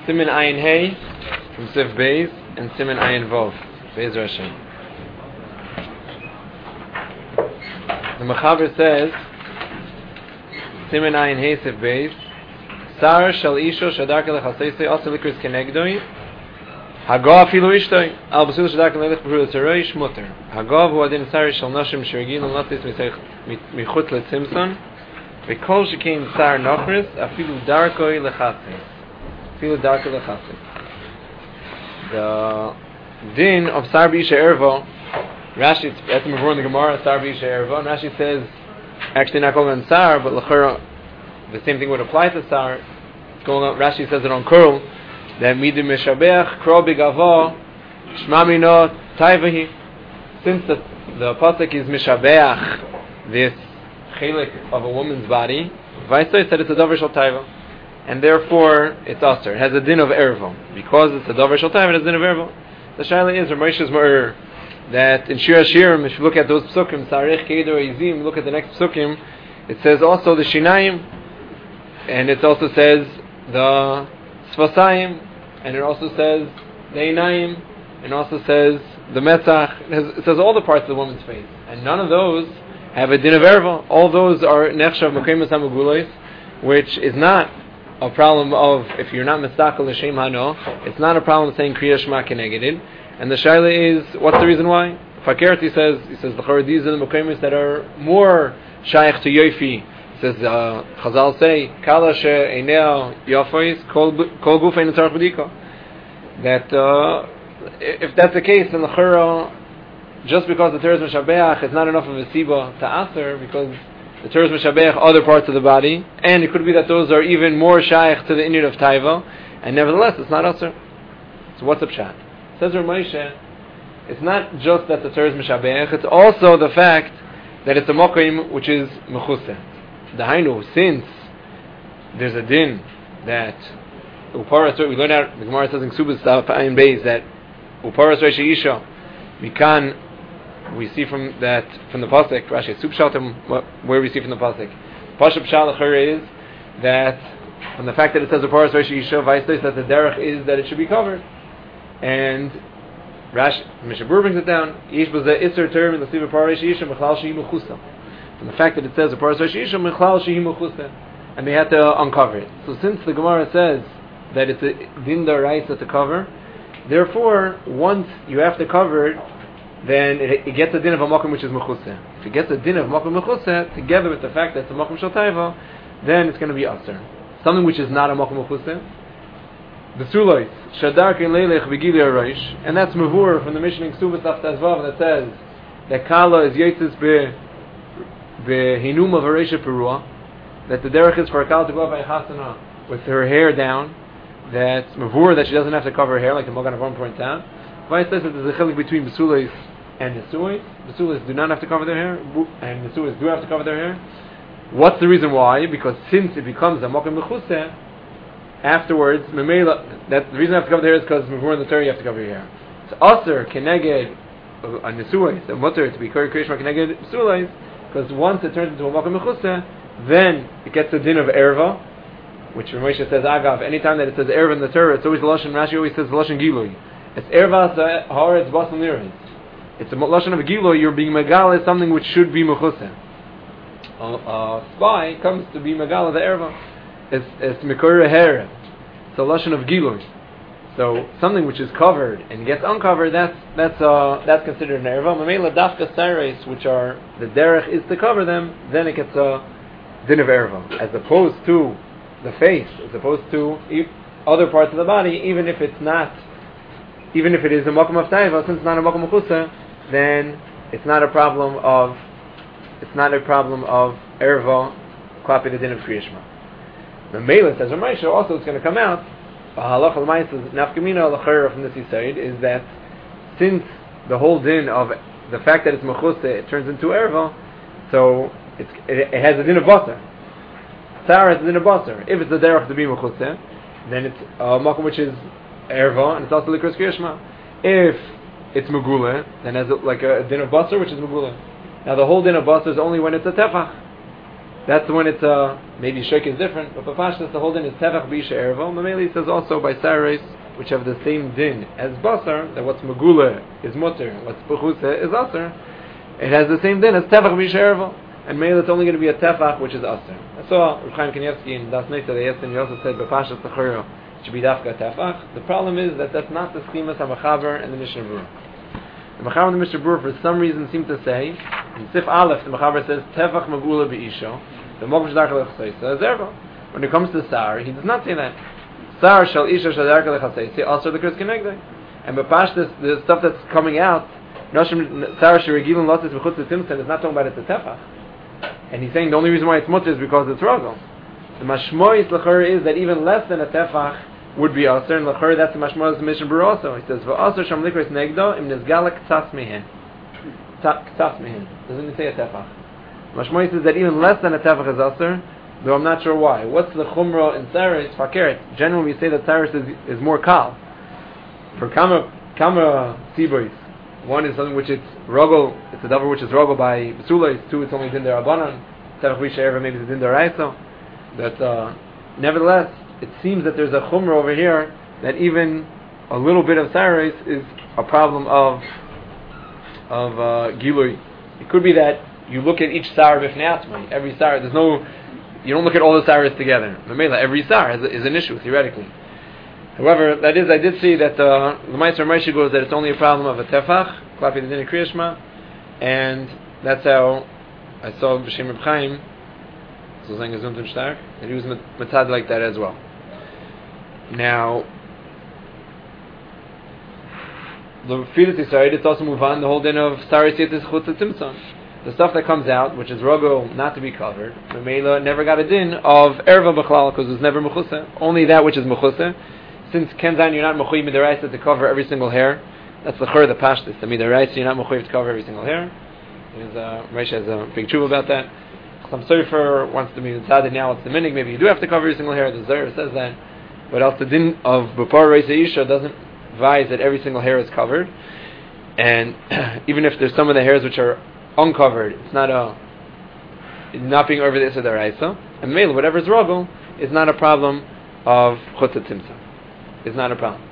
Siman Ayin Hey from Sif Beis and Siman Ayin Vov. Beis Rashi. The Mechaber says, Siman Ayin Hey Sif Beis, Sar Shal Isho Shadarka Lechaseisei Asa Likris Kenegdoi Hagav Afilu Ishtoi Al Basul Shadarka Lelech Behu Letzeroi Shmuter Hagav Hu Adin Sar Shal Nashim Shirgin Al Natis Michut Letzimson V'kol Shekein Sar Nochris Afilu Darkoi Lechaseis Afilu Darkoi Lechaseis. The din of Sar B'Isha Ervo, Rashi, that's the Mavur in the Gemara, Sar B'Isha Ervo, and Rashi says, actually not calling on Sar, but L'chera, the same thing would apply to Sar. It's going on, Rashi says it on Kurl, that Midim Meshabeach, Kro B'Gavo, Shma Mino, Taivahi. Since the Pasuk is Meshabeach, this chelik of a woman's body, Vaisoi said it's a Dover Shal Taiva, and therefore it's Aser. It has a din of Ervo. Because it's a Dover Shal Taiva, it has a din of Ervo. The Shaila is, Ramesh's Ma'ur, that in Shir HaShirim, if you look at those psukim, Sarich, Kedor, Izim, look at the next psukim, it says also the Shinayim, and it also says the Sfasayim, and it also says the Einayim, and it also says the Metzach. It says all the parts of the woman's face, and none of those have a din of Erva. All those are Nechshav Mekayim Samugulois, which is not a problem of, if you're not Mistakel L'Shem Hano, it's not a problem saying Kriya Shema Kenegedid. And the Shaila is, what's the reason why? Fakerti says, he says, the Charadis and the Mekayim that are more Shaykh to Yofi. He says, Chazal say, Kala she Einea Yofois, Kol Guf Ein Tzarech B'diko. That, if that's the case, then the Chura, just because the Teres Meshabeach is not enough of a Siba to Aser, because the Teres Meshabeach other parts of the body, and it could be that those are even more Shaykh to the Inyan of Taiva, and nevertheless, it's not Aser. So what's the Pshat? Says Rav Moshe, it's not just that the Teres Meshabeach, it's also the fact that it's a Mokim which is Mechuseh. Dahainu, since there's a din that Uparas, we learn out, the Gemara says in Ksubas Ayin Beis, that Uparas Reshi Isha, Mikan, we see from the pasuk, Rashi Subshaltim, where we see from the pasuk. Pashup Shalachar is that from the fact that it says Uparas Reshi Isha, Vaistais, that the derech is that it should be covered, and Rashi Mishabur brings it down. Yish b'zeh iser term in the Siva Uparas Reshi Isha Mechlal Shehi Mechusa. From the fact that it says Uparas Reshi Isha Mechlal Shehi Mechusa, and they had to uncover it. So since the Gemara says that it's a din d'oraisa to cover, therefore once you have to cover it, then it gets a din of a makom which is mechuseh. If it gets a din of makom mechuseh, together with the fact that it's a makom shel taiva, then it's going to be aser. Something which is not a makom mechuseh, the sulois shadar ken leilech begili aroish, and that's mavur from the Mishnah in Ksubas Tazvav that says that kala is yitzis behinum of areisha perua, that the derech is for a kala to go by chasana with her hair down. That's mavur that she doesn't have to cover her hair, like the Mogan Avram points out. Why says that there's a chilik between besulis and nesuis. Besulis do not have to cover their hair, and nesuis do have to cover their hair. What's the reason why? Because since it becomes a mokem mechuseh, afterwards, memela, that the reason I have to cover their hair is because mavur in the Torah you have to cover your hair. So aser keneged a nesuis, a mutter to be kari krishma keneged besulis, because once it turns into a mokem mechuseh, then it gets the din of erva, which Rav Moshe says agav. Anytime that it says erva in the Torah, it's always the lashon. Rashi always says the lashon gilui. It's erva haaretz basan liris. It's a lashon of a gilui. You're being megal is something which should be mechuseh. A spy comes to be megal the erva. It's mekor her. It's a lashon of gilui. So something which is covered and gets uncovered, that's considered an erva. Mamela dafka sares, which are the derech is to cover them, then it gets a din of erva, as opposed to the face, as opposed to other parts of the body. Even if it is a makom of taiva, since it's not a makom of chusa, then it's not a problem of erva klapi the din of kriyashma. The Mela says Ramesha also it's going to come out. Halach al-ma'is nafkamina al-chayra from this side is that since the whole din of the fact that it's mechusa it turns into erva, so it has a din of basar. Sarah is in a basar. If it's a derech to be mechuseh, then it's a makom which is erva, and it's also likros kriyashma. If it's megula, then has like a din of basar which is megula. Now the whole din of basar is only when it's a tefach. that's when it's maybe shirk is different, but Papashtas the whole din is tefach b'isha ervo. Mameli says also by sarais, which have the same din as basar, that what's megula is mutter, what's bechusa is aser. It has the same din as tefach b'isha ervo, and maybe it's only going to be a tefach which is aser. I saw Reb Chaim Kanievsky in Das Neitza they asked him. He also said Papashtas the chayro should be dafka tefach. The problem is that that's not the schema HaMachaber and the Mishnah Berurah. The Machaber and the Mishnah Berurah for some reason seem to say, in Sif Aleph, the Machaber says, Tefach Magula B'isho, the Mokash Darka L'Chaseisa is Erva. When it comes to Sar, he does not say that. Sar Shal Isha Shal Darka L'Chaseisa, also the Kris Kenegdei. And Bapash, the stuff that's coming out, Sar Shirigilun Lotis B'chutz Timson is not talking about it's a Tefach. And he's saying the only reason why it's mutter is because it's Rogel. The Mashmois L'Chor is that even less than a Tefach would be aser, and l'chor that's the mashmah of the Mishnah Berurah also. He says, "V'aser sham likros negdo im nizgalak k'tas mehen." K'tas mehen doesn't even say a tefach. Mashmah says that even less than a tefach is aser, though I'm not sure why. What's the chumrah in tzaris? Fakeret. Generally, we say that tzaris is more kal. For kama tzibois, one is something which it's rogel. It's a davar which is rogel by besulais. Two, it's only din derabanan. Tefach b'isha maybe it's din deraisa. That nevertheless, it seems that there's a chumrah over here that even a little bit of sarais is a problem of gilui. It could be that you look at each sar b'fnei every sar. You don't look at all the saras together. Every sar is an issue theoretically. However, I did see that the Meister Moshe goes that it's only a problem of a tefach, klapi the din Kriya Shema, and that's how I saw B'Shem Reb Chaim, so saying Gesundheit stark, and he was metad like that as well. Now, the Filas Yisrael, it's also move on the whole din of Saris Yetis Chutz Tzimtzon. The stuff that comes out, which is rogo not to be covered, Mamela never got a din of Erva B'chlal because it was never Mechusa. Only that which is Mechusa. Since Kenzan, you're not Mechuy Midaraisa to cover every single hair. That's the Chur, the Pashtis. The Midaraisa, you're not Mechuy to cover every single hair. Rashi has a big truth about that. Some Surfer wants to be decided now it's the minig. Maybe you do have to cover every single hair. The Zohar says that. But else the din of B'par Reisa Isha doesn't advise that every single hair is covered. And even if there's some of the hairs which are uncovered, it's not being over the Issa Daraisa. And male, whatever is rogel, is not a problem of Chutz Tzimtzon. It's not a problem.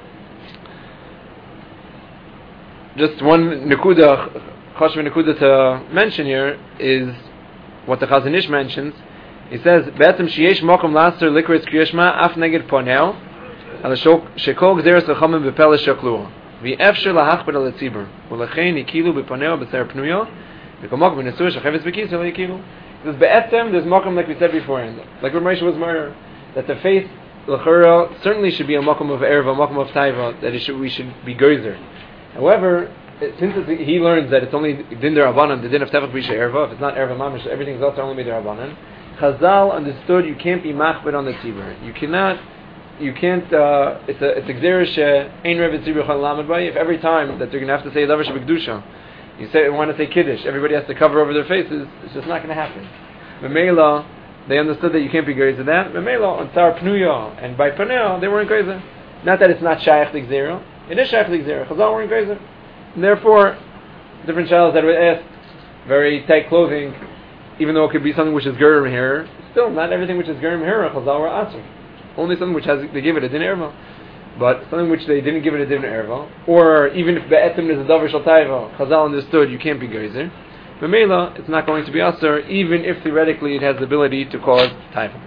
Just one Nekuda, Chashva Nekuda to mention here is what the Chazon Ish mentions. He says, "Be'etzem sheyesh mokum laser likris kriyashma af neged ponel, al shekol gzeres lechamim bepel shakluah, v'efshir lahachbed al tzibur, u'lechein yikilu beponel b'ser pnuyo, v'komok b'nesur shecheves b'kis el yikilu." He says, "Be'etzem there's mokum like we said beforehand, like when Moshe was murdered, that the face l'chura certainly should be a mokum of erva, a mokum of taiva, that we should be geyser. However, since he learns that it's only din derabanan, the din of tefach b'isha erva, if it's not erva mamish, everything's also only derabanan. Chazal understood you can't be machbed on the tzibur. You can't. It's a gzerish ein rev tzibur chal lamed bay. If every time that they're going to have to say davar shebekdusha, you want to say kiddush, everybody has to cover over their faces. It's just not going to happen. Memela, they understood that you can't be geyser that. Memela on tzar pnuya and by panel they weren't geyser. Not that it's not shaykh to gzera. It is shaykh to gzera. Chazal weren't geyser. And therefore, different shallows that were asked very tight clothing. Even though it could be something which is gerim here, still not everything which is gerim here chazal were aser. Only something which they give it a din erva, but something which they didn't give it a din erva, or even if be'etim is a davar shal taiva, chazal understood you can't be geyser. B'meila, it's not going to be aser, even if theoretically it has the ability to cause taiva.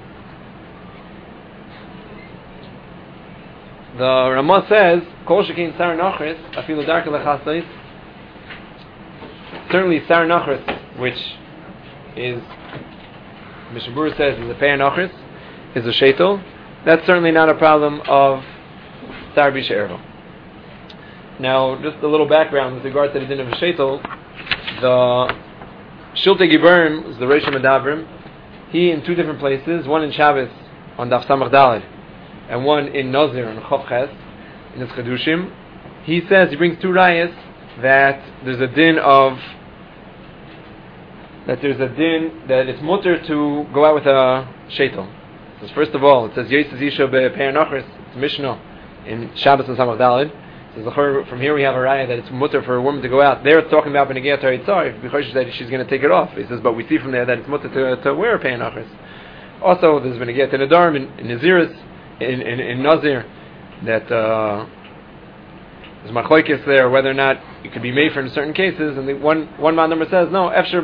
The Ramah says, "Kol shekein sar nachris afilu darka lechasais." Certainly sar nachris, which is Mishnah Berurah says is a pei nachris, is a sheitel. That's certainly not a problem of sar b'isha erva. Now, just a little background with regard to the din of a sheitel. The Shiltei Giborim is the Reish Medavrim. He in two different places, one in Shabbos on Daf Samach Daled, and one in Nazir on Chof Ches in his Chedushim. He says he brings two rayas that there's a din that it's mutter to go out with a sheitel. So first of all, it says Yosef Isha be'Pei Nachris. It's Mishnah in Shabbos and Samach Daled. So from here we have a raya that it's mutter for a woman to go out. There it's talking about Benegiyat Haritzah, because she said she's going to take it off. He says, but we see from there that it's mutter to wear a Pei Achris. Also, there's Benegiyat Nedarim in Naziris, in Nazir, that there's machlokes there whether or not it could be made for in certain cases. And the one man number says no. Efshar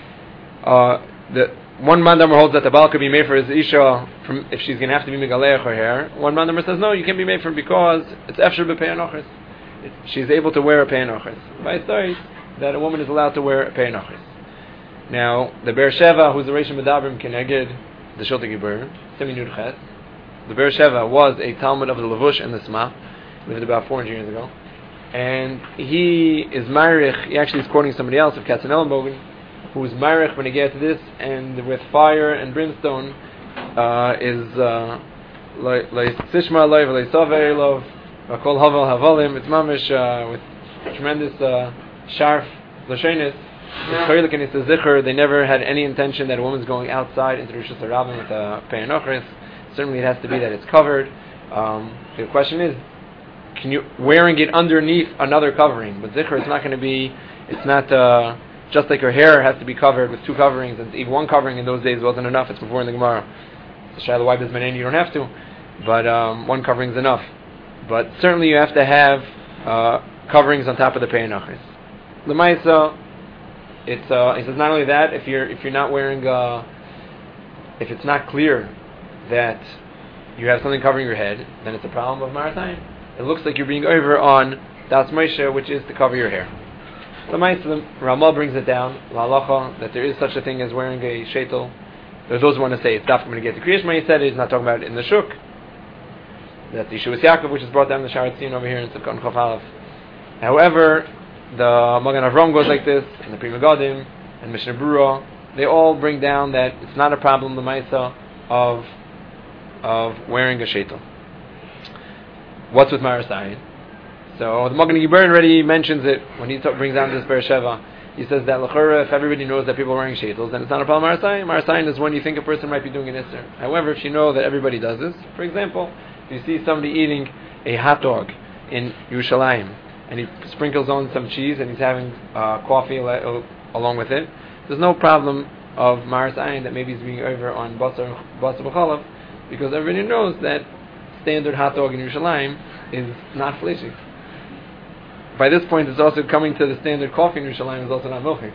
the one man number holds that the baal could be made for his isha from if she's going to have to be megaleach her hair. One man number says no, you can't be made for because it's efshar b'pei anochris. She's able to wear a pei anochris. By stories that a woman is allowed to wear a pei anochris. Now the Be'er Sheva, who's the Reish Medabrim Keneged the Shulti Gibur, Semi Nud Ches. The Be'er Sheva was a Talmud of the Levush and the Sma. Lived about 400 years ago, and he is Marich. He actually is quoting somebody else of Katzenellenbogen, who is Marich when he gets to this, and with fire and brimstone is like Sishma Leiv, like Savei Lov, Kol Havel Havalim. It's mamish with tremendous sharp lashenis. It's and it's a zikr. They never had any intention that a woman's going outside into Rishus Harabim with a Pei Anochris. Certainly, it has to be that it's covered. The question is, can you wearing it underneath another covering? But zikr, it's not going to be. It's not just like her hair has to be covered with two coverings, and even one covering in those days wasn't enough. It's before in the Gemara. So Shiloh wipe is you don't have to, but one covering is enough. But certainly you have to have coverings on top of the Pei Anochris. L'maisa, it's he says not only that, if you're not wearing if it's not clear that you have something covering your head, then it's a problem of Maratayim. It looks like you're being over on Das Moshe, which is to cover your hair. L'maisa, Ramah brings it down, L'halacha, that there is such a thing as wearing a sheitel. There's those who want to say it's dafka when you get to Kriyash Shema. He said he's not talking about it in the Shuk. That's the Yeshua Yaakov, which is brought down in the Sharatzion over here in Tzidkon Chof Aleph. However, the Magen Avram goes like this, and the Pri Megadim, and Mishnah Berurah, they all bring down that it's not a problem, the Maisa, of wearing a sheitel. What's with Marasayin? So the Magen Gibber already mentions it when he brings down this Be'er Sheva. He says that l'chora, if everybody knows that people are wearing sheitels, then it's not a problem. Marasayin is when you think a person might be doing an isser. However, if you know that everybody does this, for example, if you see somebody eating a hot dog in Yerushalayim, and he sprinkles on some cheese and he's having coffee along with it, there's no problem of Marasayin that maybe he's being over on Basar B'chalav, because everybody knows that standard hot dog in Yerushalayim is not fleshy. By this point, it's also coming to the standard coffee in Yerushalayim is also not milking.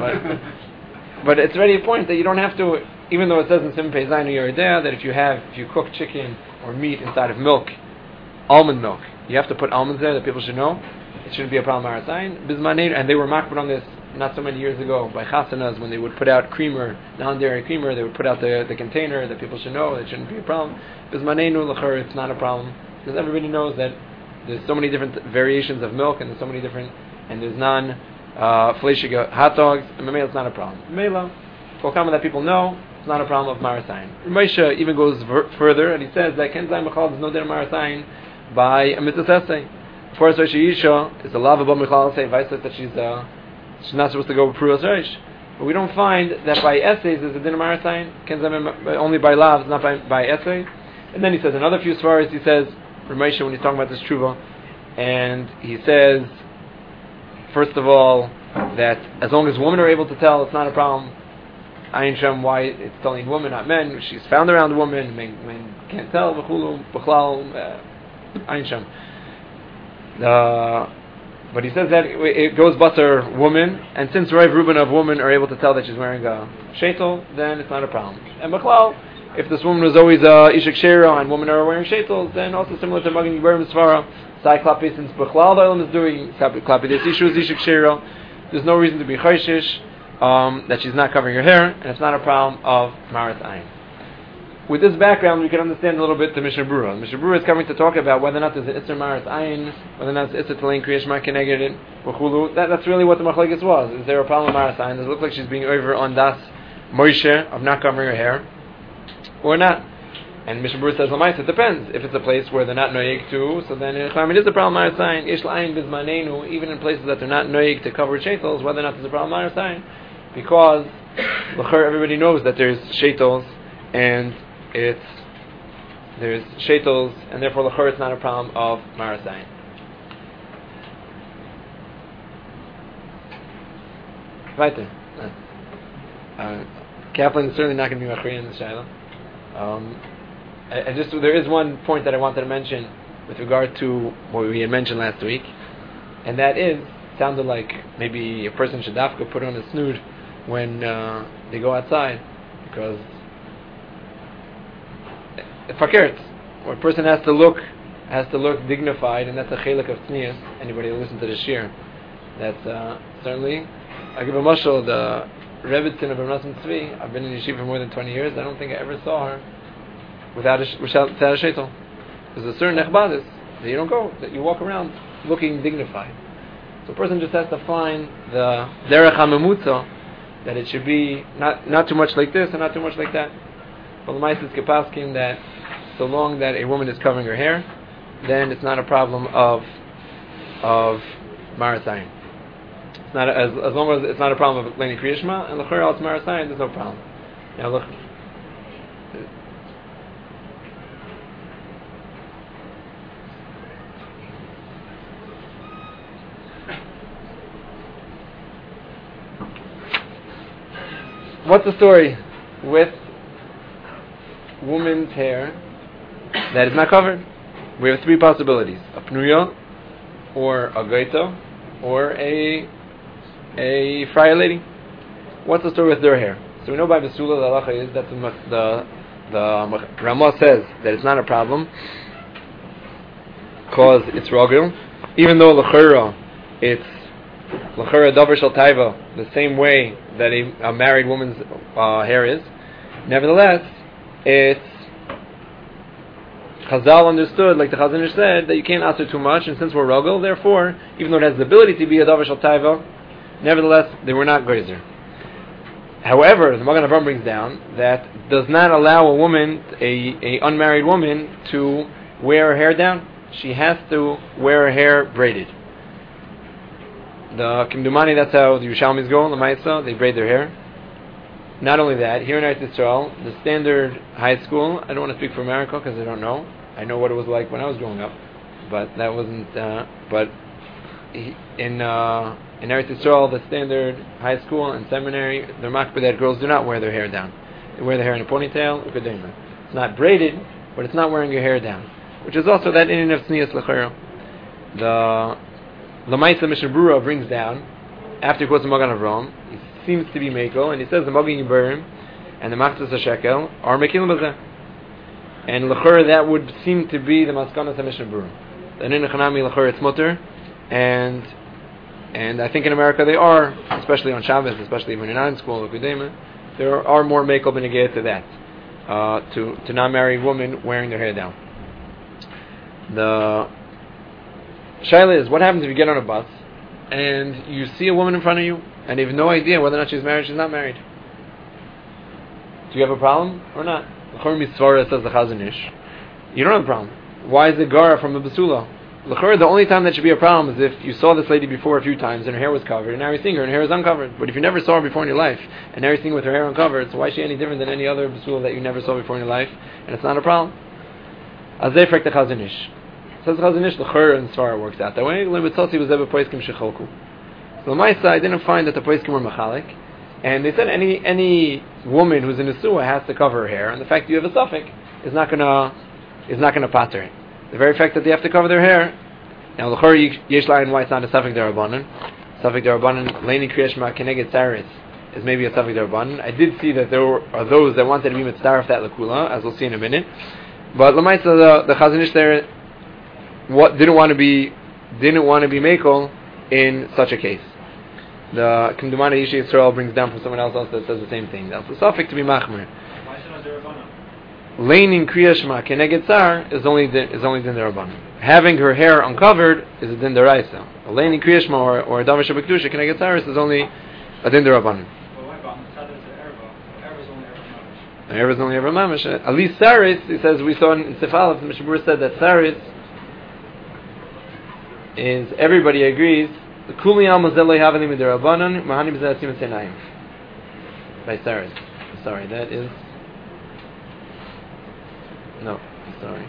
But it's already a point that you don't have to, even though it says in Simon Pei Zayin Yeridea that if you cook chicken or meat inside of milk, almond milk, you have to put almonds there that people should know. It shouldn't be a problem. And they were makbid on this not so many years ago by chasanas when they would put out creamer, non-dairy creamer. They would put out the container that people should know. It shouldn't be a problem. Bismaneinu l'chor, it's not a problem because everybody knows that there's so many different variations of milk, and there's so many different, and there's non-fleshiga hot dogs, and Mamela, it's not a problem. Mamela, Kolkama that people know, it's not a problem of Marasayin. Moshe even goes further, and he says that Kenzai Mechal is no din Marasayin by a mitzvah essay. Of course, Rosh Yisha is a lava b'm Mechal say, vice that she's not supposed to go with Pruas Rosh. But we don't find that by essays there's a din of Marasayin, Kenzai only by lavs, not by essay. And then he says another few svaras, he says, Ramesha, when he's talking about this tshuva, and he says, first of all, that as long as women are able to tell, it's not a problem. Ayin Shem, why it's telling women, not men. She's found around a woman, men can't tell. B'chulu, b'chlal, Ayin Shem. But he says that it goes butter woman, and since Rav Reuben of women are able to tell that she's wearing a sheitel, then it's not a problem. And b'chlal, if this woman was always Ishak Shera and women are wearing sheitels, then also similar to Magen Gibber Misvara, Sai Klapi, since Bechlal the Olam is doing Klapi Des Ishu is Ishak Shera, there's no reason to be Chayshish that she's not covering her hair, and it's not a problem of Maras Ayin. With this background, we can understand a little bit the Mishnah Berurah. The Mishnah Berurah is coming to talk about whether or not there's an Isser Maras Ayin, whether or not it's Isser Telein Kriyash Ma Keneged V'chulu. That's really what the Machlekes was. Is there a problem of Maras Ayin? Does it look like she's being over on Das Moshe of not covering her hair? Or not. And Mishnah Berurah says, it depends. If it's a place where they're not noyeg to, so then it is a problem Marasayin. Ish la'ayin bizmanenu, even in places that they're not noyeg to cover sheitels, whether or not there's a problem Marasayin. Because everybody knows that there's sheitels, and there's sheitels, and therefore it's not a problem of Marasayin. Weiter. Kaplan is certainly not going to be Machriya in the Shaila. There is one point that I wanted to mention with regard to what we had mentioned last week, and that is, sounded like maybe a person should dafka put on a snood when they go outside, because fakert, or a person has to look dignified, and that's a chelik of tznius. Anybody who listens to the shir, that's certainly. I give a mashal, the Rebbetzin of Rav Nosson Tzvi. I've been in yeshiva for more than 20 years. I don't think I ever saw her without a sheitel. There's a certain echbadis that you don't go, that you walk around looking dignified. So a person just has to find the derech hamemutza, that it should be not too much like this and not too much like that. But the Ma'aser Kepaskim that so long that a woman is covering her hair, then it's not a problem of marasayim. It's not as long as it's not a problem of Leni Kriyashma and L'chor al marasayim, there's no problem. Now look. What's the story with woman's hair that is not covered? We have three possibilities: a pnuya, or a gaita, or a friar lady. What's the story with their hair? So we know by Besula the halacha is that the Ramah says that it's not a problem because it's rogil, even though l'chera it's l'chera davar shel taiva, the same way that a married woman's hair is. Nevertheless, it's Chazal understood, like the Chazanish said, that you can't answer too much, and since we're rogel, therefore, even though it has the ability to be a davar shel taiva, nevertheless, they were not geyser. However, the Magen Avraham brings down that does not allow a woman, a unmarried woman, to wear her hair down. She has to wear her hair braided. The Kimdumani, that's how the Yerushalmis go, the Ma'isa, they braid their hair. Not only that, here in Eretz Yisrael, the standard high school, I don't want to speak for America because I don't know. I know what it was like when I was growing up, but that wasn't, in Eretz Yisrael, the standard high school and seminary, they're makbid that girls do not wear their hair down. They wear their hair in a ponytail, ukadema. It's not braided, but it's not wearing your hair down, which is also that in of tznius l'chera. The Lamaisa Mishnah Brura brings down, after he quotes the Magen Avraham, he seems to be Mekel, and he says the Magen Yibarim and the Machzas HaShekel are Mekilim Bazeh. And l'chera that would seem to be the Maskanas Mishnah Brura. And in Echanami l'chera it's mutter, and I think in America they are, especially on Shabbos, especially when you're not in school, there are more Mekel beneged to that, to non-married women wearing their hair down. The Shaila is, what happens if you get on a bus and you see a woman in front of you and you have no idea whether or not she's married or she's not married? Do you have a problem or not? L'chor mitzvara, says the Chazanish, you don't have a problem. Why is it gara from the basula? L'chor, the only time that should be a problem is if you saw this lady before a few times and her hair was covered, and now you're seeing her and her hair is uncovered. But if you never saw her before in your life and now you're seeing her with her hair uncovered, so why is she any different than any other basula that you never saw before in your life, and it's not a problem? Azay frek the Chazanish. Says Chazanish, l'chor and svara works out that way. L'mitzotzi was ever poiskim shecholku. So on my side, I didn't find that the poiskim were machalik, and they said any woman who's in a suah has to cover her hair, and the fact that you have a suffix is not gonna pater it. The very fact that they have to cover their hair. Now l'chor yesh layin why it's not a suffix derabanan. Suffix derabanan leini kriyashma keneged saris is maybe a suffix derabanan. I did see that there are those that wanted to be mitzaref that lakula, as we'll see in a minute. But l'maisa the Chazanish there didn't want to be mekel in such a case. The Kimdumani Yishay Yisrael brings down from someone else that says the same thing. That's the suffix to be machmer. Laning kriyashma keneged sar is only din derabanan. Having her hair uncovered is a din deraisa. A laning kriyashma or a davar shebekdusha keneged sar is only a din derabanan. Erev is only ever mamish. At least saris, he says, we saw in Sefalef, the Mishabur said that saris is, everybody agrees, the kuli al-mazeloi havani midirabanan, mahani b'zatim senayim. By saris. Sorry, that is... No, sorry.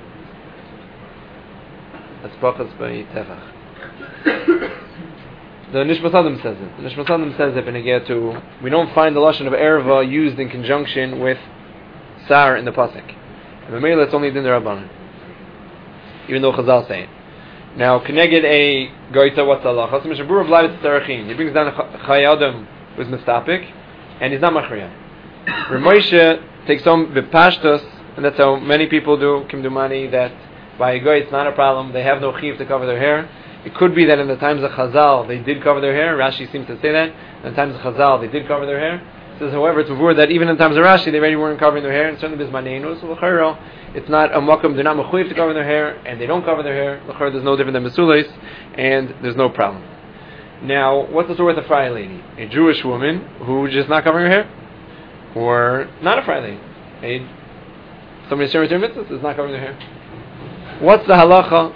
That's pachas by tefach. The Nishmas Adam says it. The Nishmas Adam says it to. We don't find the lashon of erva used in conjunction with sar in the pasuk. And the it's only din Rabbanan, even though Chazal say it. Now, Keneged a goita, what's Allah? So Mishnah Berurah b'lavet tzarachin. He brings down Chai Adam who's mistapik, and he's not machriya. Ramoshe takes home v'pashtos, and that's how many people do kimdumani, that by a goy it's not a problem. They have no chiv to cover their hair. It could be that in the times of Chazal they did cover their hair. Rashi seems to say that in the times of Chazal they did cover their hair. It says, however, it's before that even in the times of Rashi they already weren't covering their hair, and certainly bismanenu. So l'chayro, it's not a makom. They're not mechuyev to cover their hair, and they don't cover their hair. L'chayro, there's no different than mesulis, and there's no problem. Now, what's the story with a fry lady? A Jewish woman who just not covering her hair, or not a fry lady? Somebody sharing their mitzvahs is not covering their hair. What's the halacha?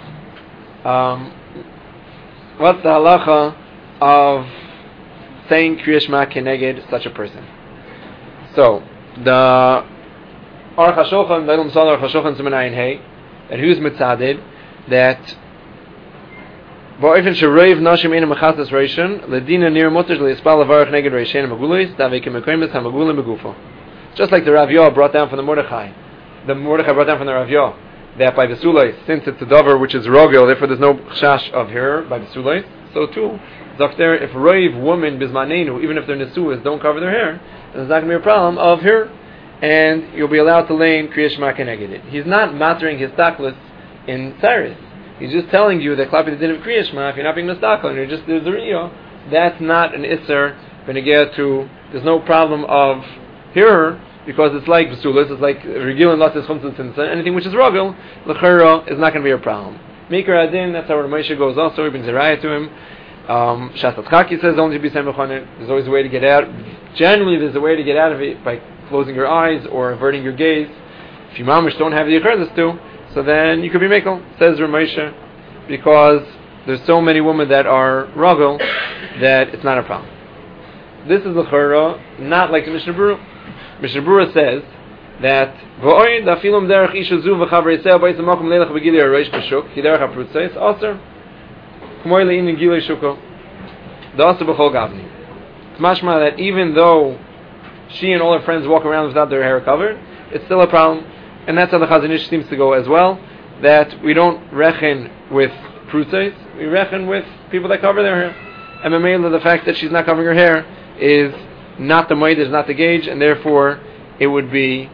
What's the halacha of saying Kriya Shema keneged such a person? So the Aruch HaShulchan, the Ilum Aruch HaShulchan Siman Ayin Hey, that who's mitzaded that ba'ofen sheroiv nashim ina mechasas reishon ledina nir mutar le'ispal levarach neged reishen magulis davei kemekoymes hamagulim megufo. Just like the Rav Yah brought down from the Mordechai brought down from the Rav Yah that by Vesulais, since it's a davar which is rogel, therefore there's no chash of her by Vesulais. So too, Zakter, if roiv woman bismanenu, even if they're nesuas, don't cover their hair, there's not going to be a problem of her, and you'll be allowed to lay in Kriya Shema keneged it. He's not mattering his taklis in Cyrus. He's just telling you that klapi the din of Kriya Shema, if you're not being mistakal and you're just there's a rio, that's not an isser beneged to. There's no problem of her, because it's like Besulis, it's like Regil and Latis Chumtzin Sinsa, anything which is Rogel, L'chera is not going to be a problem. Maker Adin, that's how Ramoshe goes also, he brings a raya to him. Shasat Chaki says only to be Semechon, there's always a way to get out. Generally, there's a way to get out of it by closing your eyes or averting your gaze. If you mamish don't have the Yicherdus to, so then you could be Mekel, says Ramoshe, because there's so many women that are Rogel that it's not a problem. This is L'chera, not like the Mishnah Berurah. Mishnah Berurah says that v'oin dafilum derech isha zu v'chaver yisrael b'yis ha'makom leilach b'gili ha'reish b'shuk ki derech ha'prutzais aser k'moi le'in in gili shuko the aser b'chol gavni. It's mashma that even though she and all her friends walk around without their hair covered, it's still a problem, and that's how the Chazon Ish seems to go as well, that we don't rechen with prutzais, we rechen with people that cover their hair, and the fact that she's not covering her hair is not the moed, is not the gauge, and therefore it wouldn't be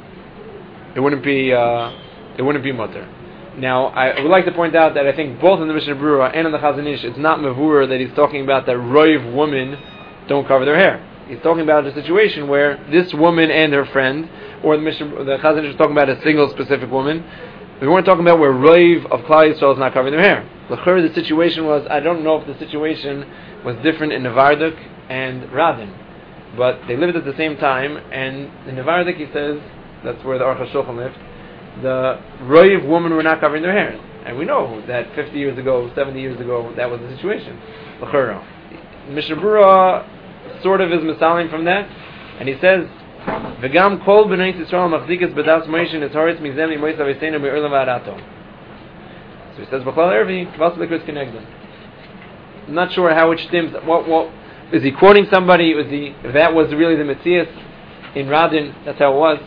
mutter. Now, I would like to point out that I think both in the Mishnah Berurah and in the Chazon Ish, it's not mavur that he's talking about that roiv women don't cover their hair. He's talking about a situation where this woman and her friend, or the Chazon Ish is talking about a single specific woman. We weren't talking about where roiv of Klal Yisrael is not covering their hair. The situation was, I don't know if the situation was different in Nevarduk and Radin, but they lived at the same time, and in Nevarduk he says, that's where the Aruch HaShulchan lived, the roiv women were not covering their hair. And we know that 50 years ago, 70 years ago, that was the situation. Mishnah Berurah sort of is misalim from that, and he says, V'gam kol b'nei Yisrael machzikas b'das Moshe netzaretz mizem imois avesenu me'urlam v'arato. So he says, B'chlal ervi, k'vas l'kris kenegdon. I'm not sure how it stems. What is he quoting somebody? If that was really the Metzias in Radin, that's how it was.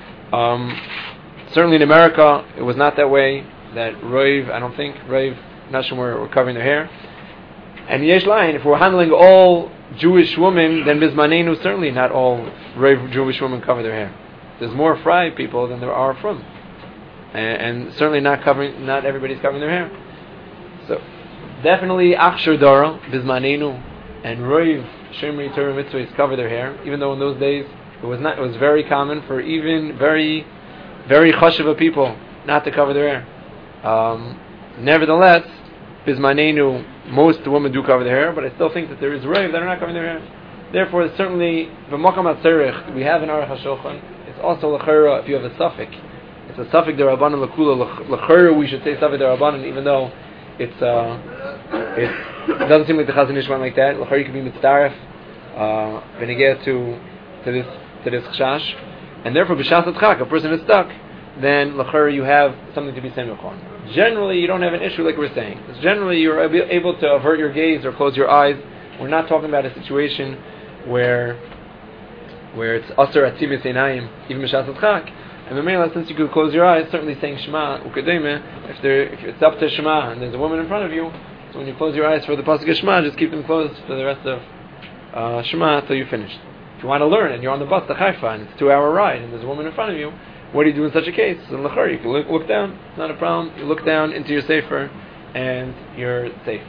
Certainly in America, it was not that way. That Roiv, I don't think, Roiv, Nashim were covering their hair. And Yesh Lain, if we're handling all Jewish women, then Bizmanenu, certainly not all Roiv Jewish women cover their hair. There's more Fry people than there are from. And certainly not everybody's covering their hair. So, definitely Achshar Dara, Bizmanenu, and Roiv Shemri Torah Mitzvahs cover their hair, even though in those days it was very common for even very, very chashuva people not to cover their hair. Nevertheless, Bizmanenu, most women do cover their hair, but I still think that there is Roiv that are not covering their hair. Therefore, certainly, B'makam HaTzerich, we have in Aruch HaShulchan, it's also L'chera if you have a suffix. It's a suffix D'Rabbanan L'kula. L'chera we should say suffix D'Rabbanan, even though it doesn't seem like the Chazon Ish went like that. L'chera you can be mitzdaref beneged to this chashash, and therefore b'shas atchak, a person is stuck, then l'chera you have something to be semich on. Generally, you don't have an issue like we're saying. Because generally, you're able to avert your gaze or close your eyes we're not talking about a situation where it's Asar Atzimis Einayim, even Mishas Tzchak. And Mamela, since you could close your eyes, certainly saying Shema, Ukademe, if it's up to Shema and there's a woman in front of you, so when you close your eyes for the Pasuk of Shema, just keep them closed for the rest of Shema until you finish. If you want to learn and you're on the bus to Haifa and it's a 2-hour ride and there's a woman in front of you, what do you do in such a case? In Lachar, you can look down, it's not a problem. You look down into your sefer and you're safe.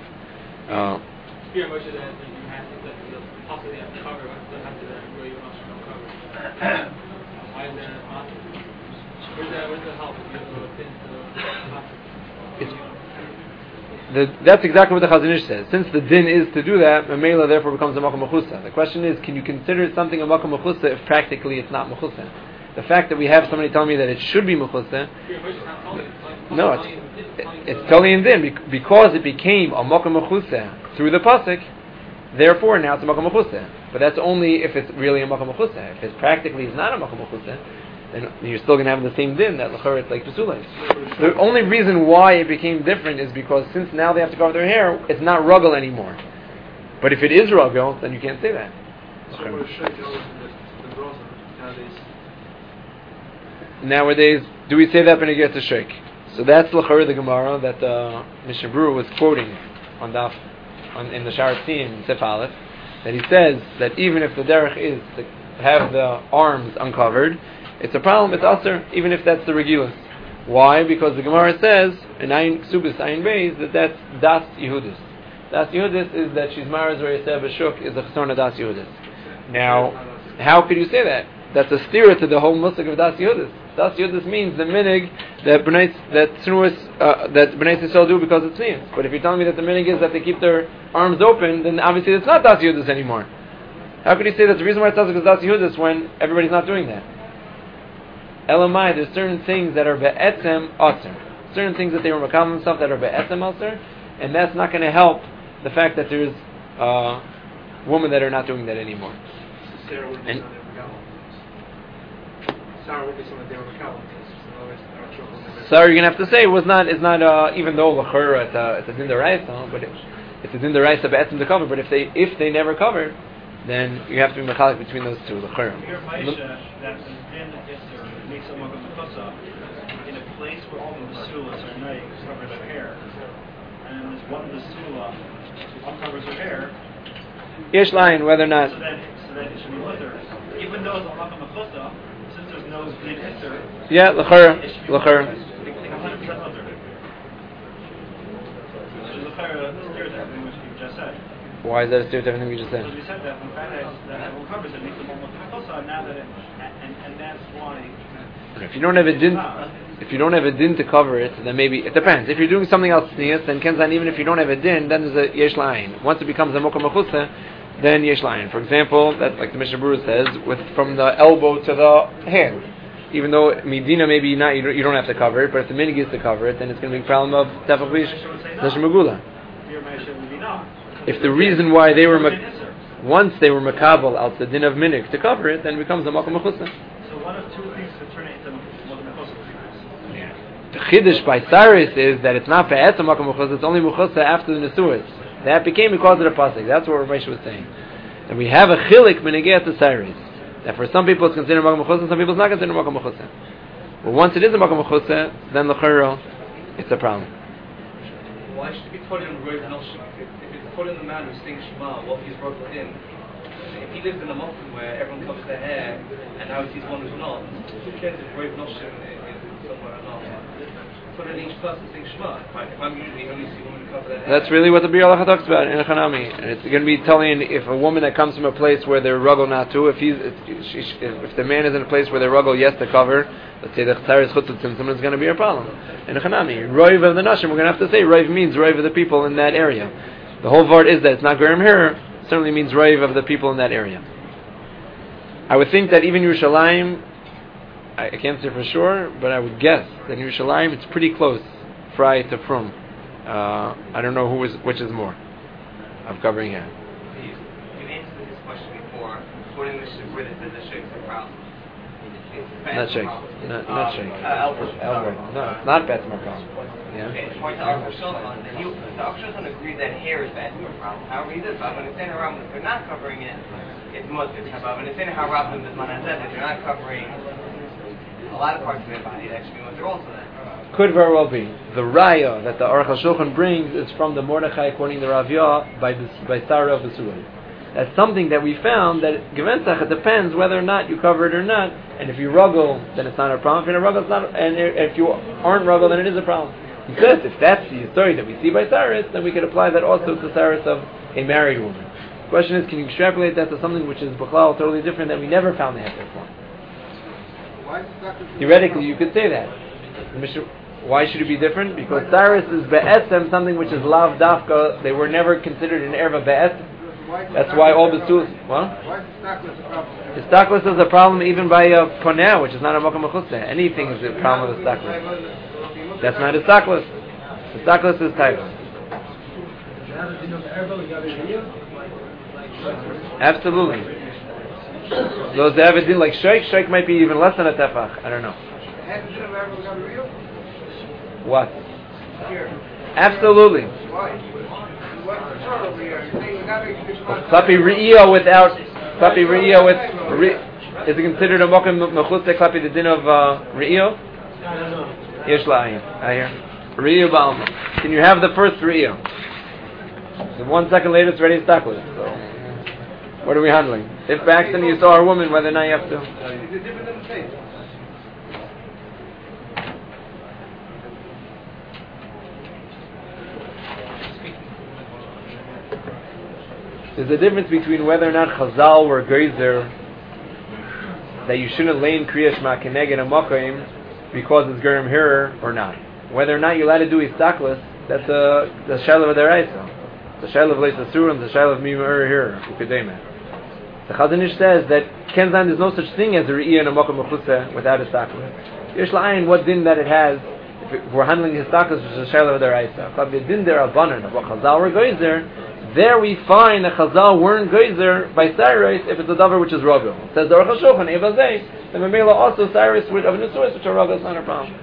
That's exactly what the Chazon Ish says. Since the din is to do that, Mamela therefore becomes a Makom Mechusa. The question is, can you consider something a Makom Mechusa if practically it's not Mechusa? The fact that we have somebody telling me that it should be Mechusa, no, it's totally in din, because it became a Makom Mechusa through the Pasuk, therefore now it's a Makom Mechusa. But that's only if it's really a Makom Mechusa. If it's practically it's not a Makom Mechusa, then you're still going to have the same din, that l'chor it's like Pesulais. The only reason why it became different is because since now they have to cover their hair, it's not ruggle anymore. But if it is ruggle, then you can't say that. Nowadays, do we say that when it gets a shake? So that's l'chor the Gemara that Mishnah Berurah was quoting in the Sha'ar Tzim, Sef Aleph, that he says that even if the derech is to have the arms uncovered, it's a problem, it's aser, even if that's the regilus. Why? Because the Gemara says, in Ayin Ksubis, Ayin Beis, that's Das Yehudis. Das Yehudis is that she's Maraz or Yaseh B'Shuk, is a Chesona Das Yehudis. Now, how could you say that? That's a steer to the whole musik of Das Yehudis. Das Yehudis means the minig that Bnei Yisrael do because it's tznius. But if you're telling me that the minig is that they keep their arms open, then obviously it's not Das Yehudis anymore. How could you say that the reason why it's Das Yehudis when everybody's not doing that? Elamai, there's certain things that are be'etzem aser. Certain things that they were makam themselves that are be'etzem aser, and that's not going to help the fact that there's women that are not doing that anymore. Sarah would be something they were makam. Sorry, you're going to have to say it's not even though l'chor it's a din d'oraisa, but it's a din d'oraisa be'etzem to cover. But if they never covered, then you have to be mechalik between those two. L'chor. Makes a Makom Mechusa in a place where all the Basulas are nice, cover their hair, and there's one Basula who uncovers her hair. Yesh line, whether or not. So then it should be Luther. Even though it's a Makom Mechusa, since there's no Din Isser. Yeah, l'chor. It's 100% Luther. So l'chor steers everything which you just said. Why is that a steer to everything we just said? Because we said that the fact that everyone covers it makes a Makom Mechusa, now that and that's why. If you don't have a din to cover it, then maybe it depends. If you're doing something else sneas, then kenzan, even if you don't have a din, then there's a yesh layin. Once it becomes a mokum mechusa, then yesh layin. For example, that like the Mishnah Berurah says, from the elbow to the hand. Even though medina maybe not, you don't have to cover it, but if the minig is to cover it, then it's going to be a problem of tefach magula. If the reason why they were once they were makabel out the din of minig to cover it, then it becomes a mokum mechusa. So one of two things could turn it into Makom Mechusa. The chiddush by Cyrus is that it's not be'etzem Makom Mechusa, it's only Mechusa after the Nesuas. That became because of the pasuk. That's what Rav Moshe was saying. And we have a chilik menegeh to Cyrus. That for some people it's considered Makom Mechusa, some people it's not considered Makom Mechusa. But once it is a Makom Mechusa, then l'choro, it's a problem. Why should it be put in Roiv Noshim? If it's put in the man who sings Shema, what he's brought in? If he lives in a mountain where everyone covers their hair, and now he sees one who's not, who cares if Roiv Noshim is somewhere or not? Put in each person sing Shema. If I'm usually only see women who cover their hair. That's really what the Bir Halacha talks about in Hanami. And it's going to be telling if a woman that comes from a place where they're ruggle not to, if the man is in a place where they're ruggle yes to cover, let's say the Chayr is Chutzim, someone's going to be a problem. In Hanami, Roiv of the Nashim, we're going to have to say Roiv means Roiv of the people in that area. The whole vart is that it's not Gerim here, certainly means Roiv of the people in that area. I would think that even Yerushalayim, I can't say for sure, but I would guess that in Yerushalayim it's pretty close, Fry to Frum. I don't know which is more of covering hair. You answered this question before, putting the ship with it, the ship is a problem. Not shake. Not shake. Elbow. No, it's not bad problem. Yeah. Okay, point to Aruch HaShulchan, and the Aruch HaShulchan agrees that hair is bad problem. However, he does, but when it's in around, if they're not covering it, it's muslim. But when it's in harabim, it's manazet, if you're not covering a lot of parts of their body, that should be what they're also then. Could very well be. The raya that the Aruch HaShulchan brings is from the Mordechai, according to Rav Yah, by Sarah of the Surah. That's something that we found that Gevensach, it depends whether or not you cover it or not. And if you ruggle, then it's not a problem. If you're in a ruggle, it's not. And if you aren't ruggle, then it is a problem. He says if that's the story that we see by Cyrus, then we could apply that also to Cyrus of a married woman. The question is, can you extrapolate that to something which is B'chlal totally different that we never found the answer for? Theoretically, you could say that. Why should it be different? Because Cyrus is be'esem, something which is lav dafka. They were never considered an erva be'esem. That's why all the tools. What? Why is the stackless a problem? The stackless is a problem even by poneh, which is not a makam mechutze. Anything is a problem with a stackless. That's not a stackless. The stackless is taiva. Absolutely. Those that have a din like sheikh, sheikh might be even less than a tefach. I don't know. What? Absolutely. Klapi Re'iyah without Klapi Re'iyah with is it considered a mokum mechutze Klapi the din of Re'iyah? Yesh la'ayin. I hear Re'iyah ba'alma. Can you have the first Re'iyah? So 1 second later it's ready to start with it. So what are we handling? If by accident you saw a woman, whether or not you have to. There's a difference between whether or not Chazal were geyser that you shouldn't lay in Kriya Shema Keneged a Makayim because it's Gerim Hirer or not. Whether or not you're allowed to do Istaklis, that's the Shaila of Deraisa. The Shaila of Leis Asurim, the Shaila of Mima Hirer, Ukadema. The Chazon Ish says that Kenzan, there's no such thing as a Re'iyah and a Makam Mechutze without Istaklis. Yesh La'ayin, what din that it has, if we're handling Istaklis, which is the Shaila of Deraisa. But the din there Abanan, of what Chazal were geyser, there we find that Chazal weren't geyser by Cyrus if it's a davar which is ragel. It says the Aruch HaShulchan Eva Zeh. The Memela also Cyrus with of Nesuas which are ragel. It's not a problem.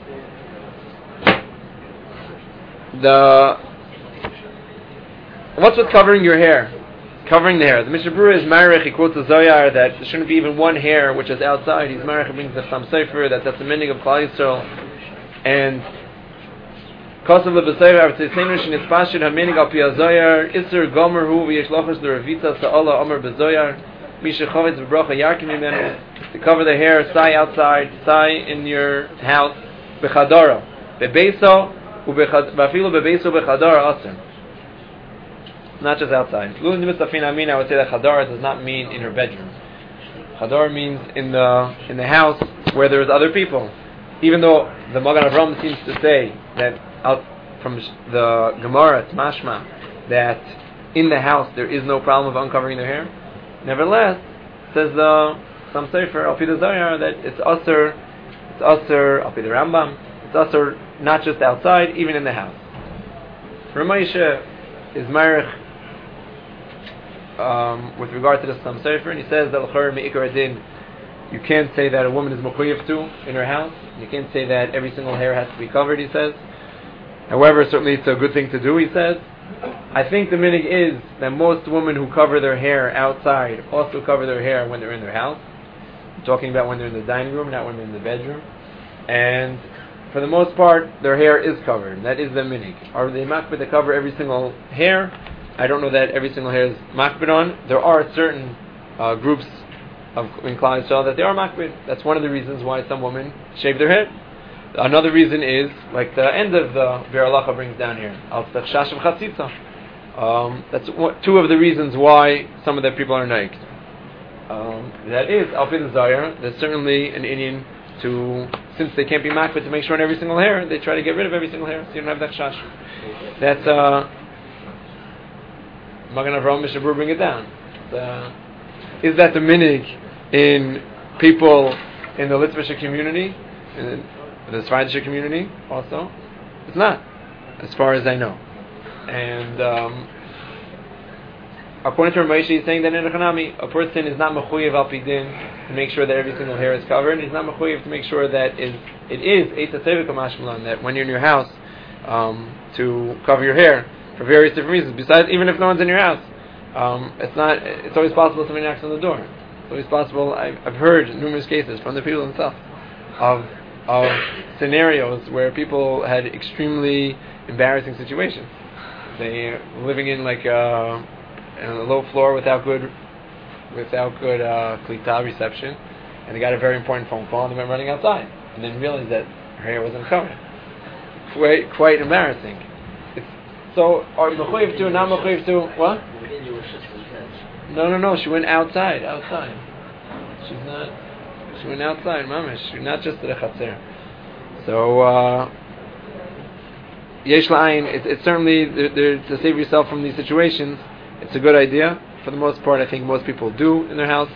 What's with covering your hair? Covering the hair. The Mishnah Berurah is Marich. He quotes the Zoyar that there shouldn't be even one hair which is outside. He's Marich. He brings the Sam Sefer that's the meaning of Klal Yisrael and. Kosav lebeseir artzeinu shenitzpashid haminig al pi hazoyar iser gomer hu v'yeshlachos l'revitza sa'ala omer bezoyar misha chovetz v'bracha yarkim imenu to cover the hair, sai outside, sai in your house, bechadara, bebeso v'afilu bebeso bechadara aser. Not just outside. Lu nimitafin amin. I would say that chadara does not mean in her bedroom. Chadara means in the house where there's other people. Even though the Magen Avraham seems to say that out from the Gemara, it's mashma, that in the house there is no problem of uncovering their hair. Nevertheless, says some Sefer, Al Pi the Zohar, that it's aser, Al Pi the Rambam, it's aser not just outside, even in the house. Ramesha is Marich with regard to the Sam Sefer, and he says that L'chor Me'ikar Adin, you can't say that a woman is mechuyev to in her house. You can't say that every single hair has to be covered, he says. However, certainly it's a good thing to do, he says. I think the minig is that most women who cover their hair outside also cover their hair when they're in their house. I'm talking about when they're in the dining room, not when they're in the bedroom. And for the most part, their hair is covered. That is the minig. Are they makbid to cover every single hair? I don't know that every single hair is makbid on. There are certain groups in Klal Yisrael that they are makbid. That's one of the reasons why some women shave their head. Another reason is, like the end of the Bir Halacha brings down here, al tzachshash v'chatzitza. That's two of the reasons why some of the people are naked. That is, al pi the Zohar, there's certainly an Indian to, since they can't be makbid to make sure on every single hair, they try to get rid of every single hair, so you don't have that chash. That's, Magen Avraham Mishnah Berurah bring it down. Is that the minig in people in the Litvische community, in the Svardish community also? It's not, as far as I know. And according to Rameshi, he's saying that in Hanami, a person is not mechuyev al pidin to make sure that every single hair is covered, and he's not mechuyev to make sure that it is eita sevika mashmalan, that when you're in your house, to cover your hair for various different reasons. Besides, even if no one's in your house, it's always possible somebody knocks on the door. It's always possible. I've heard numerous cases from the people themselves of scenarios where people had extremely embarrassing situations. They were living in like a low floor without good klita reception, and they got a very important phone call, and they went running outside, and then realized that her hair wasn't covered. Quite embarrassing. So, are you mechuyev to, not mechuyev to, what? No, she went outside. She went outside, mamish, not just to the chatzer. So, yesh la'ayin, it's certainly, to save yourself from these situations, it's a good idea. For the most part, I think most people do in their house.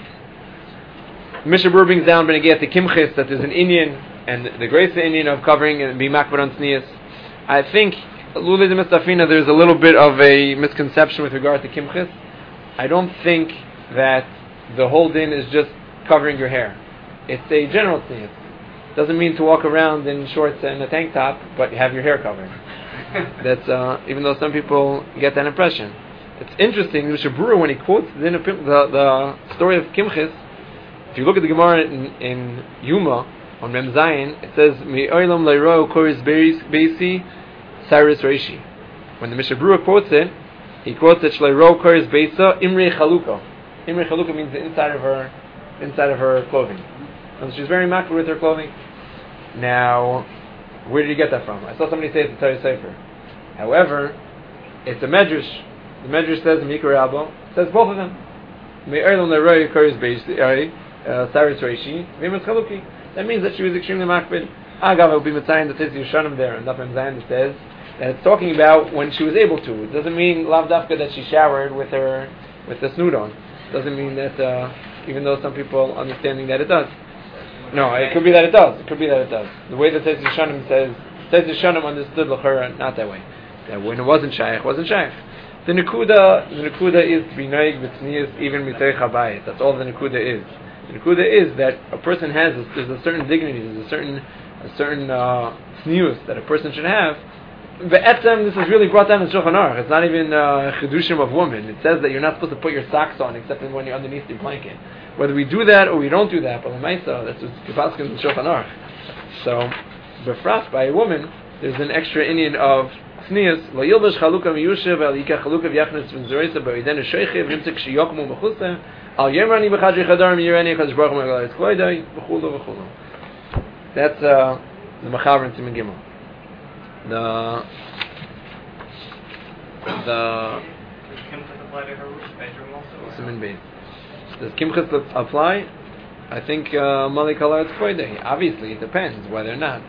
Mishnah Berurah brings down, when you get the kimchis, that there's an Indian, and the greatest Indian of covering and being makbar on tznius. I think, Lulei de Mistafina, there's a little bit of a misconception with regard to kimchis. I don't think that the whole din is just covering your hair. It's a general tznius. Doesn't mean to walk around in shorts and a tank top, but have your hair covered. That's even though some people get that impression. It's interesting. Mishnah Berurah, when he quotes the story of kimchis, if you look at the Gemara in Yuma on Mem Zayin, it says Me'olam le'ro koris beisi Cyrus Reishi. When the Mishnah Berurah quotes it, he quotes it Shleiro koris beisa imrei chaluka. Imrei chaluka means the inside of her clothing. And she's very makbar with her clothing. Now, where did you get that from? I saw somebody say it's a Torah Sefer. However, it's a medrash. The medrash says Mikra Rabba, says both of them. Me'olam le'ro koris beisi Cyrus Reishi v'imrei chaluki. That means that she was extremely makbid. Agav, it will be Mitzayin the Tiz Yushanim there, and Daf Mem Zayin it says that it's talking about when she was able to. It doesn't mean lav dafka that she showered with the snood on. It doesn't mean that, even though some people understanding that it does. No, it could be that it does. The way that Tiz Yushanim says, Tiz Yushanim understood l'chara not that way. That when it wasn't shaykh, wasn't shaykh. The nekuda is to be noig b'tznius even mitay chabayit. That's all the nekuda is. The nekuda is that a person has, there's a certain dignity, there's a certain tznius that a person should have. Ve'etzem, this is really brought down in Shulchan Aruch. It's not even chidushim of woman. It says that you're not supposed to put your socks on except when you're underneath your blanket. Whether we do that or we don't do that, but l'maisa, that's what's Kipaskin in Shulchan Aruch. So, befras by a woman, there's an extra Indian of tznius. Lo yilbash chaluka miyushev al yikach chaluka v'yachnes v'nzoreisa b'oidenu shoichev v'imtzik shiyokmu b'chuseh al yemrani b'chadri chadar miyirani chadrish baruch m'agalayis kloidai v'chulu v'chulu. That's the Machaber in Siman Gimel. The Does kimchis apply to her bedroom also? Siman Beis. Does kimchis apply? I think Mali Kalar is Koidei. Obviously, it depends whether or not.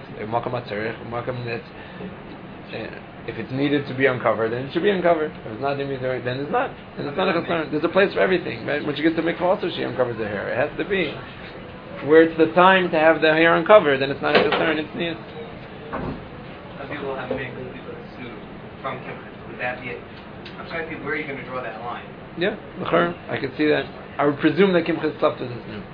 If it's needed to be uncovered, then it should be uncovered. If it's not, then it's not. And it's not a concern. There's a place for everything. Right? When she gets to mikvah, also she uncovers her hair. It has to be. Where it's the time to have the hair uncovered, then it's not a concern. It's neat. Some people have made suit from kimchis. Would that be it? I'm trying to see where you're going to draw that line. Yeah, I can see that. I would presume that kimchis slept with his new.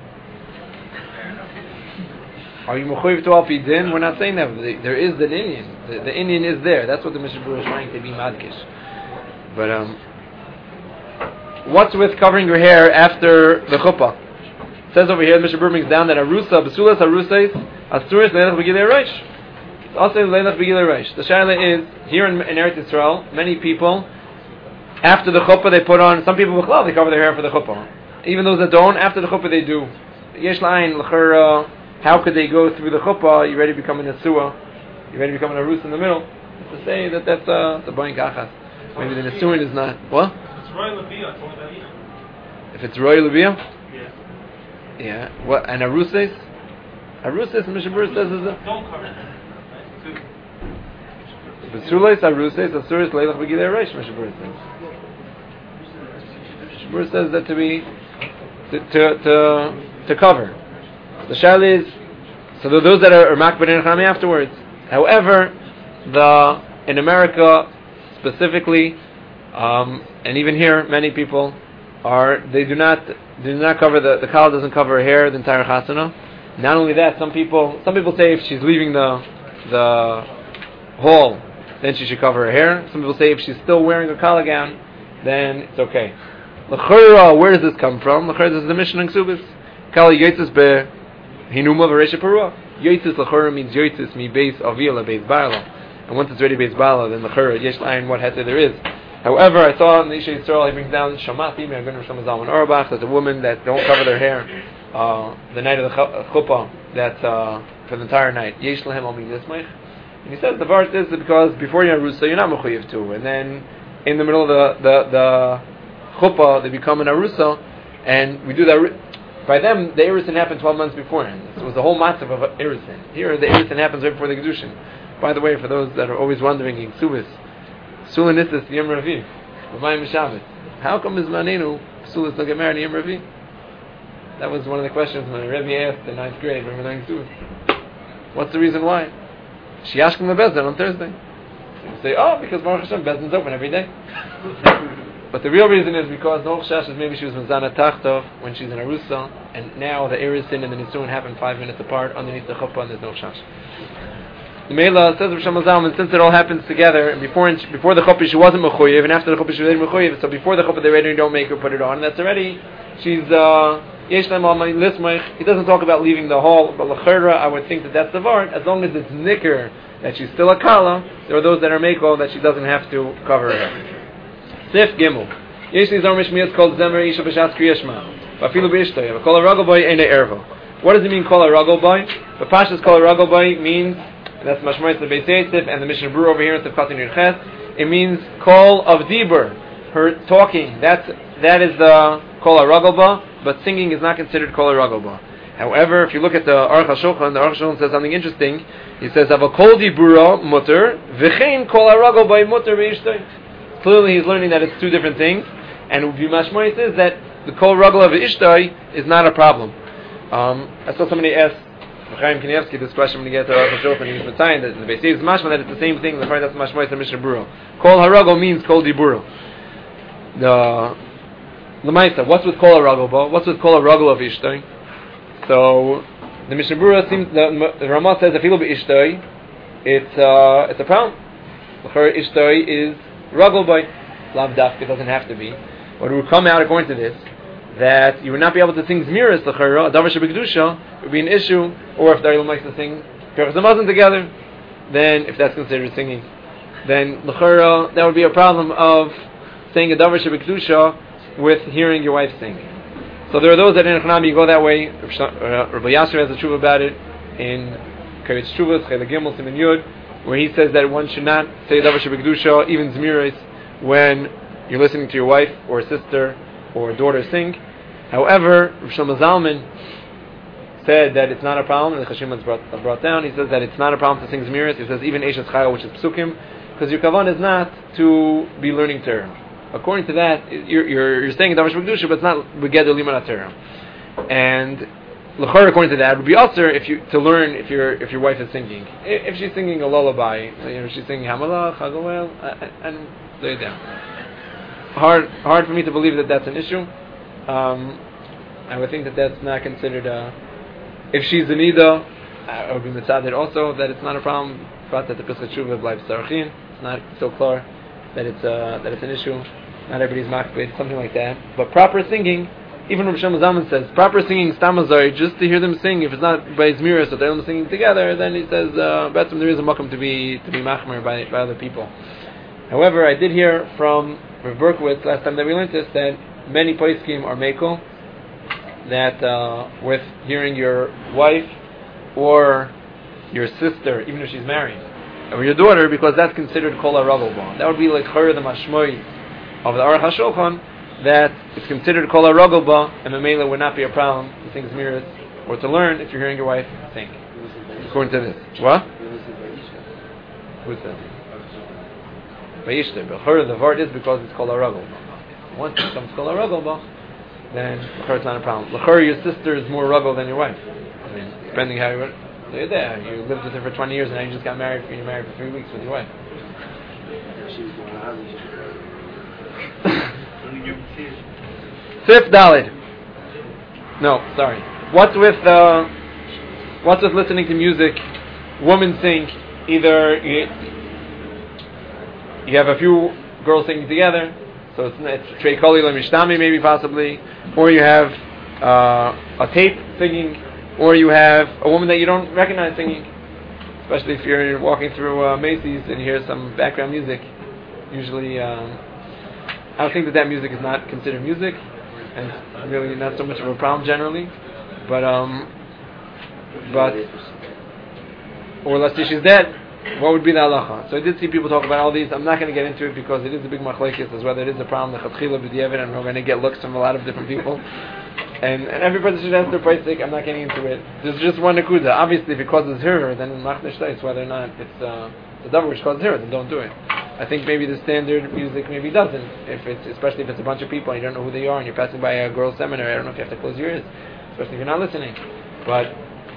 Are you mechuyev to al pi din? We're not saying that. There is the Indian. The Indian is there. That's what the Mishnah Berurah is trying to be madkish. But what's with covering your hair after the chuppah? It says over here, the Mishnah Berurah brings down that arusa, besulas arusais, asuris leilach begilei reish. It's also leilach begilei reish. The shaila is, here in Eretz Yisrael, many people, after the chuppah they put on, some people b'chlal, they cover their hair for the chuppah. Even those that don't, after the chuppah they do. Yesh la'ayin, l'chur, how could they go through the chuppah? You ready to become a nesua? You ready to become an arus in the middle? To say that that's the boing kachas. Maybe the nesuin is not. What? It's Roy Levia. It's only Levia. If it's Roy Levia? Yeah. Yeah. What? And aruses? Aruses, Mishnah Berurah says is a... Don't cover it. Besules aruses, asuris leilach begilei reish, Mishnah Berurah says. Mishnah Berurah says that to be... to cover. The shaila is, so those that are makbar in Chami afterwards. However, in America specifically, And even here, many people do not cover the kala doesn't cover her hair the entire chasana. Not only that, some people say if she's leaving the hall, then she should cover her hair. Some people say if she's still wearing a kala gown, then it's okay. L'chura, where does this come from? L'chura, this is the mission in Ksubis. Kala yotzis be hinuma v'resha parua. Yotzis l'chura means yotzis mi beis avila beis bala. And once it's already beis bala, then l'chura yesh l'ayin what heta there is. However, I saw in the Isha Yisrael he brings down Shamati me'agun Rosh Zalman Auerbach that the women that don't cover their hair the night of the chuppah, that for the entire night, yesh lahem al mi'yismich. And he says the verse is because before you're arusa, you're not mechuyev to, and then in the middle of the chuppah they become an arusa, and we do that. By them, the Erusin happened 12 months beforehand. This was the whole matzav of Erusin. Here, the Erusin happens right before the Kedushin. By the way, for those that are always wondering, in Ksubis, Sulanistis Yom Ravi, L'mayim Shabbos. How come Mizmanenu Sulas don't get married in Yom Ravi? That was one of the questions when Rebbe asked in 9th grade when we were learning Ksubis. What's the reason why? She asked him the Bezdin on Thursday. So you say, because Baruch Hashem, Bezdin's open every day. But the real reason is because the Chash is maybe she was Mizana Tachtov when she's in Arusa, and now the Erusin and the Nisuin happen 5 minutes apart underneath the Chuppah, and there's no Chash. The Meila says of Shlomo Zalman, since it all happens together, and before the Chuppah she wasn't Mechuyev, and after the Chuppah she was Mechuyev, so before the Chuppah they already don't make her put it on, and that's already, she's, Yesh Laim Al Lismich. He doesn't talk about leaving the hall, but L'chera, I would think that's the Vart, as long as it's Nicker, that she's still a Kala, there are those that are Meko, that she doesn't have to cover her hair. Sif Gimel. Yesh Li Zor Mishmiyas called Zemer Isha B'Shas Kriyashma. Vafilu B'Ishtoy. V'Kol HaRagol Boy Eine Ervo. What does it mean, Kol HaRagol Boy? The Pashas Kol HaRagol Boy means, and that's Mashmoyes the Beis Yosef and the Mishnah Berurah over here in Sifkat Nirches. It means Kol of Dibur, her talking. That is the Kol HaRagol Boy, but singing is not considered Kol HaRagol Boy. However, if you look at the Aruch HaShulchan, the Aruch HaShulchan says something interesting. He says, Ava Kol Dibura Mutter, V'chein Kol HaRagol Boy Mutter B'Ishtoy. Clearly, he's learning that it's two different things, and Mashmoy says that the Kol Ragel of Ishtai is not a problem. I saw somebody ask Chaim Kanievsky this question when he gets to Rav Shulchan and he's Mitzayin that the Beis Yosef is mashma that it's the same thing. That's Mashmoy and Mishnah Berurah. Kol Haragel means Kol Diburo. The Lamaisa, what's with Kol Haragel? What's with Kol Haragel of Ishtai? So the Mishnah Berurah seems the Ramah says if he will be Ishtai, it's a problem. Her Ishtai is Ragel by Lav Dafka, it doesn't have to be. But it would come out according to this that you would not be able to sing Zmiris L'chara, Davar Shebekdusha, would be an issue, or if the Ariel likes to sing Perach Zamazon together, then if that's considered singing, then L'chara, that would be a problem of saying a Davar Shebekdusha with hearing your wife sing. So there are those that in Echanami go that way. Rabbi Yasser has a tshuva about it in Karetz Tshuvas, Chele Gimel, Siman Yud, where he says that one should not say Davar Shebekdusha, even Zmiris, when you're listening to your wife or sister or daughter sing. However, Rav Shlomo Zalman said that it's not a problem, and the Chashim has brought down, he says that it's not a problem to sing Zmiris. He says even Eishes Chayil, which is Psukim, because your kavan is not to be learning Torah. According to that, you're saying Davar Shebekdusha, but it's not Begeder Liman Torah. And L'chor, according to that, would be also to learn if your wife is singing. If she's singing a lullaby, she's singing Hamalach, Hagawel, and lay it down. Hard for me to believe that that's an issue. I would think that that's not considered if she's a nida, I would be mitzaded also that it's not a problem. But that the Pesach Tshuva bleibt Sarachin. It's not so clear that it's an issue. Not everybody's makbid, something like that. But proper singing, even Rav Shlomo Zalman says, proper singing stamazari, just to hear them sing. If it's not by Zmiris, so they're all singing together, then he says, betzim there is a makom to be machmer by other people. However, I did hear from Rav Berkowitz last time that we learned this that many poskim are mekel that with hearing your wife or your sister, even if she's married, or your daughter, because that's considered kol haragel ba. That would be like her the mashmoy of the Aruch HaShulchan, that it's considered kol haragel ba, and Mamela would not be a problem to sing Zmiris or to learn if you're hearing your wife sing. According to this, what? Who's that? Vayishter, but her the word is because it's kol haragel ba. Once it becomes kol haragel ba, then it's not a problem. L'chor, your sister is more ragel than your wife. I mean, depending how you're there. You lived with her for 20 years and now you just got married. You're married for 3 weeks with your wife. Sif Dalid. No, sorry. What's with listening to music? Women sing. Either you have a few girls singing together, so it's Trei Koli Lemishtami maybe possibly, or you have a tape singing, or you have a woman that you don't recognize singing. Especially if you're walking through Macy's and you hear some background music. Usually, I would think that music is not considered music, and it's really not so much of a problem generally. But or let's say she's dead, what would be the halacha? So I did see people talk about all these. I'm not going to get into it because it is a big machlekes as whether it is a problem, the chatchila b'diavad, and we're going to get looks from a lot of different people. And every person should answer price sake. I'm not getting into it. There's just one nakuda. Obviously, if it causes her, then machne shtais, whether or not it's a davar which causes her, then don't do it. I think maybe the standard music maybe doesn't. Especially if it's a bunch of people and you don't know who they are and you're passing by a girls' seminar, I don't know if you have to close your ears, especially if you're not listening. But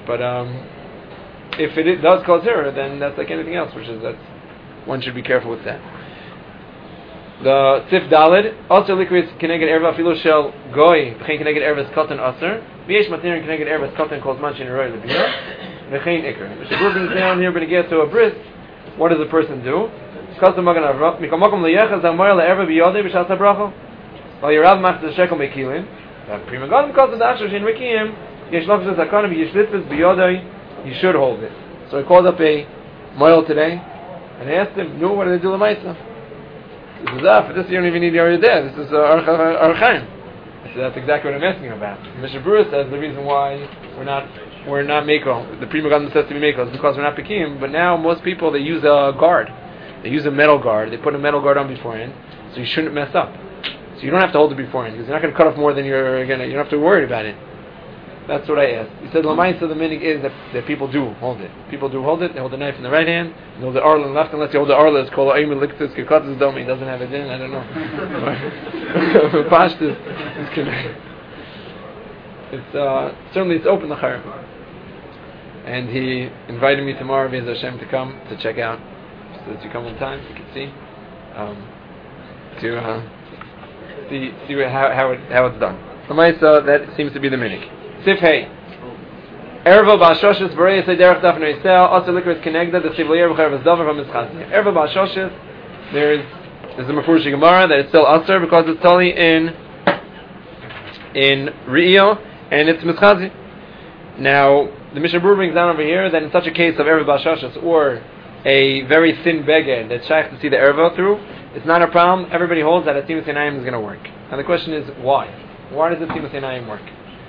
if it does cause her, then that's like anything else, which is that one should be careful with that. The Sif Dalid also likris keneged erva filo shel goy v'chein keneged ervas katan aser v'yesh matirin keneged ervas katan kol zman she'niroi lebina v'chein ikr. Mr. Brewer brings down here, we're going to get to a bris. What does a person do? Kastam magan avra mikomakom leyechaz amar le'erva biyodei b'shas habracha v'yirav machzeh shekel mekilin v'prima gadam kastam da'achshav she'in mekiyim yesh lafzeh zakana v'yesh litzvus biyodei. You should hold it. So I called up a moil today and I asked him, what do they do l'maisa? He says, for this you don't even need the Arya there. This is Archaim. I said, that's exactly what I'm asking about. Mr. Brewer says the reason why we're not Meko, the Prima Gadol says to be Meko, is because we're not Pekim, but now most people, they use a guard. They use a metal guard. They put a metal guard on beforehand, so you shouldn't mess up. So you don't have to hold it beforehand, because you're not going to cut off more than you don't have to worry about it. That's what I asked. He said, Lamaisa, the meaning is that people do hold it. People do hold it. They hold the knife in the right hand. They hold the arla in the left. Unless you hold the arla, it's called Aimin Liktis Kikatzis Domi. He doesn't have it in. I don't know. Pashtus is connected. It's certainly it's open the Chayim. And he invited me tomorrow, V'ez Hashem, to come to check out. So that you come on time, you can see. See how it's done. Lamaisa, that seems to be the meaning. Sif Hey. Erva ba'ashoshes v'rei yisei derech daf ne'isel also likris kenegda the sivliyer v'cher v'zdover v'mischazia. Erva ba'ashoshes, there's a Mefurish Gemara that it's still aser because it's totally in Re'io and it's mischazia. Now the Mishnah Berurah brings down over here that in such a case of Erva ba'ashoshes or a very thin beged that's shaykh to see the erva through, it's not a problem. Everybody holds that a Timus Yanayim is going to work. Now the question is why? Why does the Timus Yanayim work?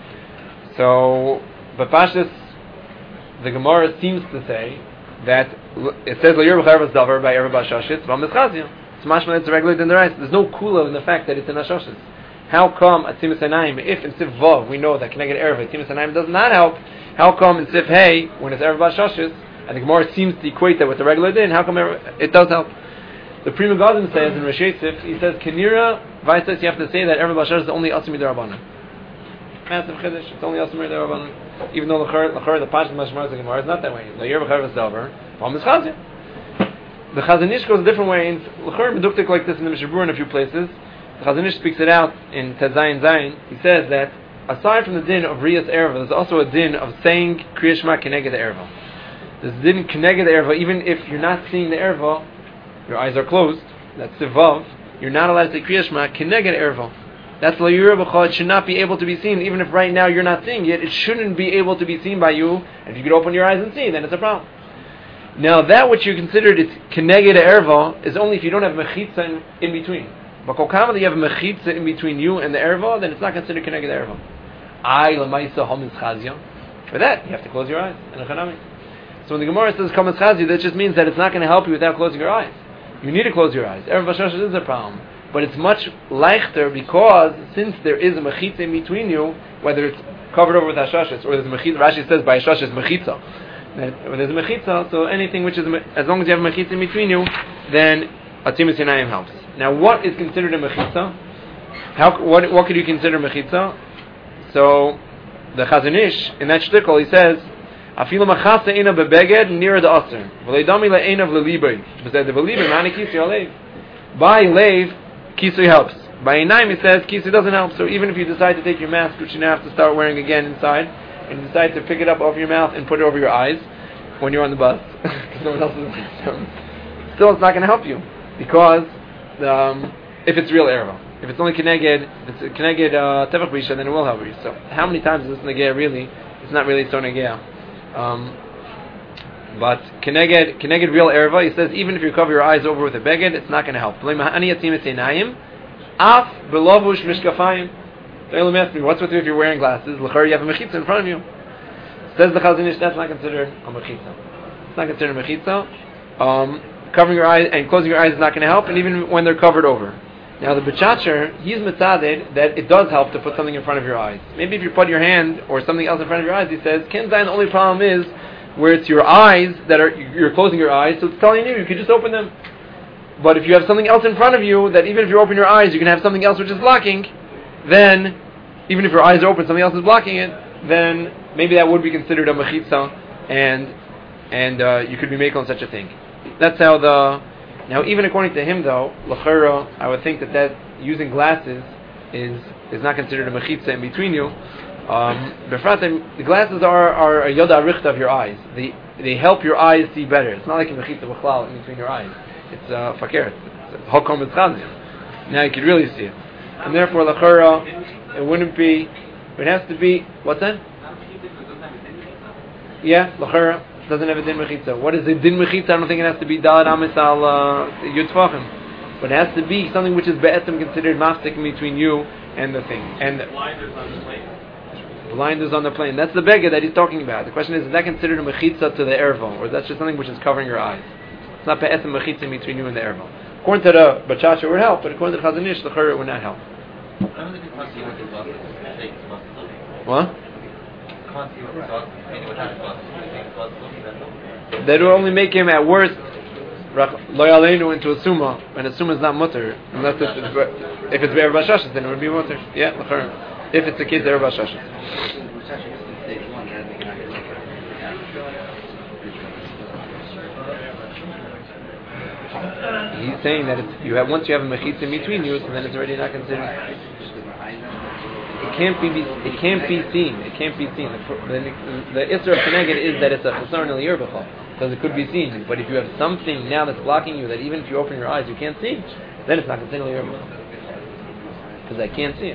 So, but Pashtus, the Gemara seems to say that it says L'yer b'charvas davar by Erva b'ashoshes v'amischazia. It's mashma it's regulated in the rice. There's no kula in the fact that it's in ashoshes. How come at Timus Yanayim, if in Sif Vav we know that Keneged Erva, Timus Yanayim does not help, how come in Sif Hey, when it's Erva b'ashoshes, and the Gemara seems to equate that with the regular din, how come it does help? The Prima Gadol says in Rashi Sif, he says, Kenira, Vaisas, you have to say that Erva b'ashoshes is only Asim Midarabanan. Massive chiddush. It's only Asim Midarabanan. Even though the Pashas Mashmar the Gemara is not that way. L'yer b'charvas davar, Pam mischazia. The Chazon Ish goes a different way. L'cher meduktik like this in the Mishnah Berurah in a few places. The Chazon Ish speaks it out in Ted Zayin Zayin. He says that aside from the din of Riyas Erva, there's also a din of saying Kriya Shema Keneged the Erva. There's a din Keneged the Erva, even if you're not seeing the Erva, your eyes are closed. That's Sivav. You're not allowed to say Kriya Shema Keneged Erva. That's L'yer b'chol. It should not be able to be seen, even if right now you're not seeing it. It shouldn't be able to be seen by you. And if you could open your eyes and see, then it's a problem. Now, that which you considered it's Keneged Erva is only if you don't have mechitza in between. But kol kama you have mechitza in between you and the Erva, then it's not considered Keneged Erva. Ay l'maisa hamischazia. For that, you have to close your eyes. So when the Gemara says hamischazia, that just means that it's not going to help you without closing your eyes. You need to close your eyes. Erva b'ashoshes is a problem. But it's much leichter because since there is a mechitza in between you, whether it's covered over with hashashes or there's mechitza, Rashi says by hashashes mechitza. When there's a mechitza, so anything which is as long as you have a mechitza in between you, then a Timus Yanayim helps. Now, what is considered a mechitza? What could you consider mechitza? So the Chazon Ish in that shtickle he says, "Afilu machasa ina bebeged near the aser, v'leidami le'enav lelibay." But the believer manikis yalev by leiv. kisui helps. By Einaim, he says kisui doesn't help. So even if you decide to take your mask, which you now have to start wearing again inside, and you decide to pick it up over your mouth and put it over your eyes when you're on the bus, because no one else is still it's not going to help you, because if it's real erva. If it's only keneged, if it's keneged tefach b'isha, then it will help you. So how many times is this negeh really? It's not really so negeh. But keneged real erva, he says even if you cover your eyes over with a beged, it's not going to help. Af belovush mishkafayim. They'll ask me, what's with you if you're wearing glasses? L'chor, you have a mechitza in front of you. Says the Chazon Ish, that's not considered a mechitza. It's not considered a mechitza. Covering your eyes and closing your eyes is not going to help, and even when they're covered over. Now the B'chacher, he's mitzaded that it does help to put something in front of your eyes. Maybe if you put your hand or something else in front of your eyes, he says, Kenzain, the only problem is where it's your eyes that are, you're closing your eyes, so it's telling you could just open them. But if you have something else in front of you, that even if you open your eyes, you can have something else which is blocking, then, even if your eyes are open, something else is blocking it, then maybe that would be considered a mechitza, and you could be making such a thing. That's how now even according to him though, l'chera, I would think that using glasses is not considered a mechitza in between you. Befratim, the glasses are a yoda richta of your eyes. They help your eyes see better. It's not like a mechitza b'chlal in between your eyes. It's fakir. It's hokom etzchazim. Now you can really see it. And therefore, l'chera, it wouldn't be, it has to be, what's that? Yeah, l'chera. Doesn't have a din mechitza. What is a din mechitza? I don't think it has to be dalad amis al yud tefachim. But it has to be something which is be'etzim considered mafsik in between you and the thing. And the blinders on the plane. Blinders on the plane. That's the beggar that he's talking about. The question is that considered a mechitza to the erva, or is that just something which is covering your eyes? It's not be'etzim mechitza in between you and the erva. According to the B'chacha, it would help, but according to the Chazon Ish, the chur, it would not help. What? That will only make him at worst loyalenu into a summa, and a summa is not mutter, unless if it's be'er b'shashas, then it would be mutter. Yeah, if it's a kid be'er b'shashas. He's saying that once you have a mechitza in between you, so then it's already not considered. It can't be seen. It can't be seen. The Isra of Keneged is that it's a Chasar Nil Yerbachal, because it could be seen. But if you have something now that's blocking you, that even if you open your eyes you can't see, then it's not considered Nil Yerbachal, because I can't see it.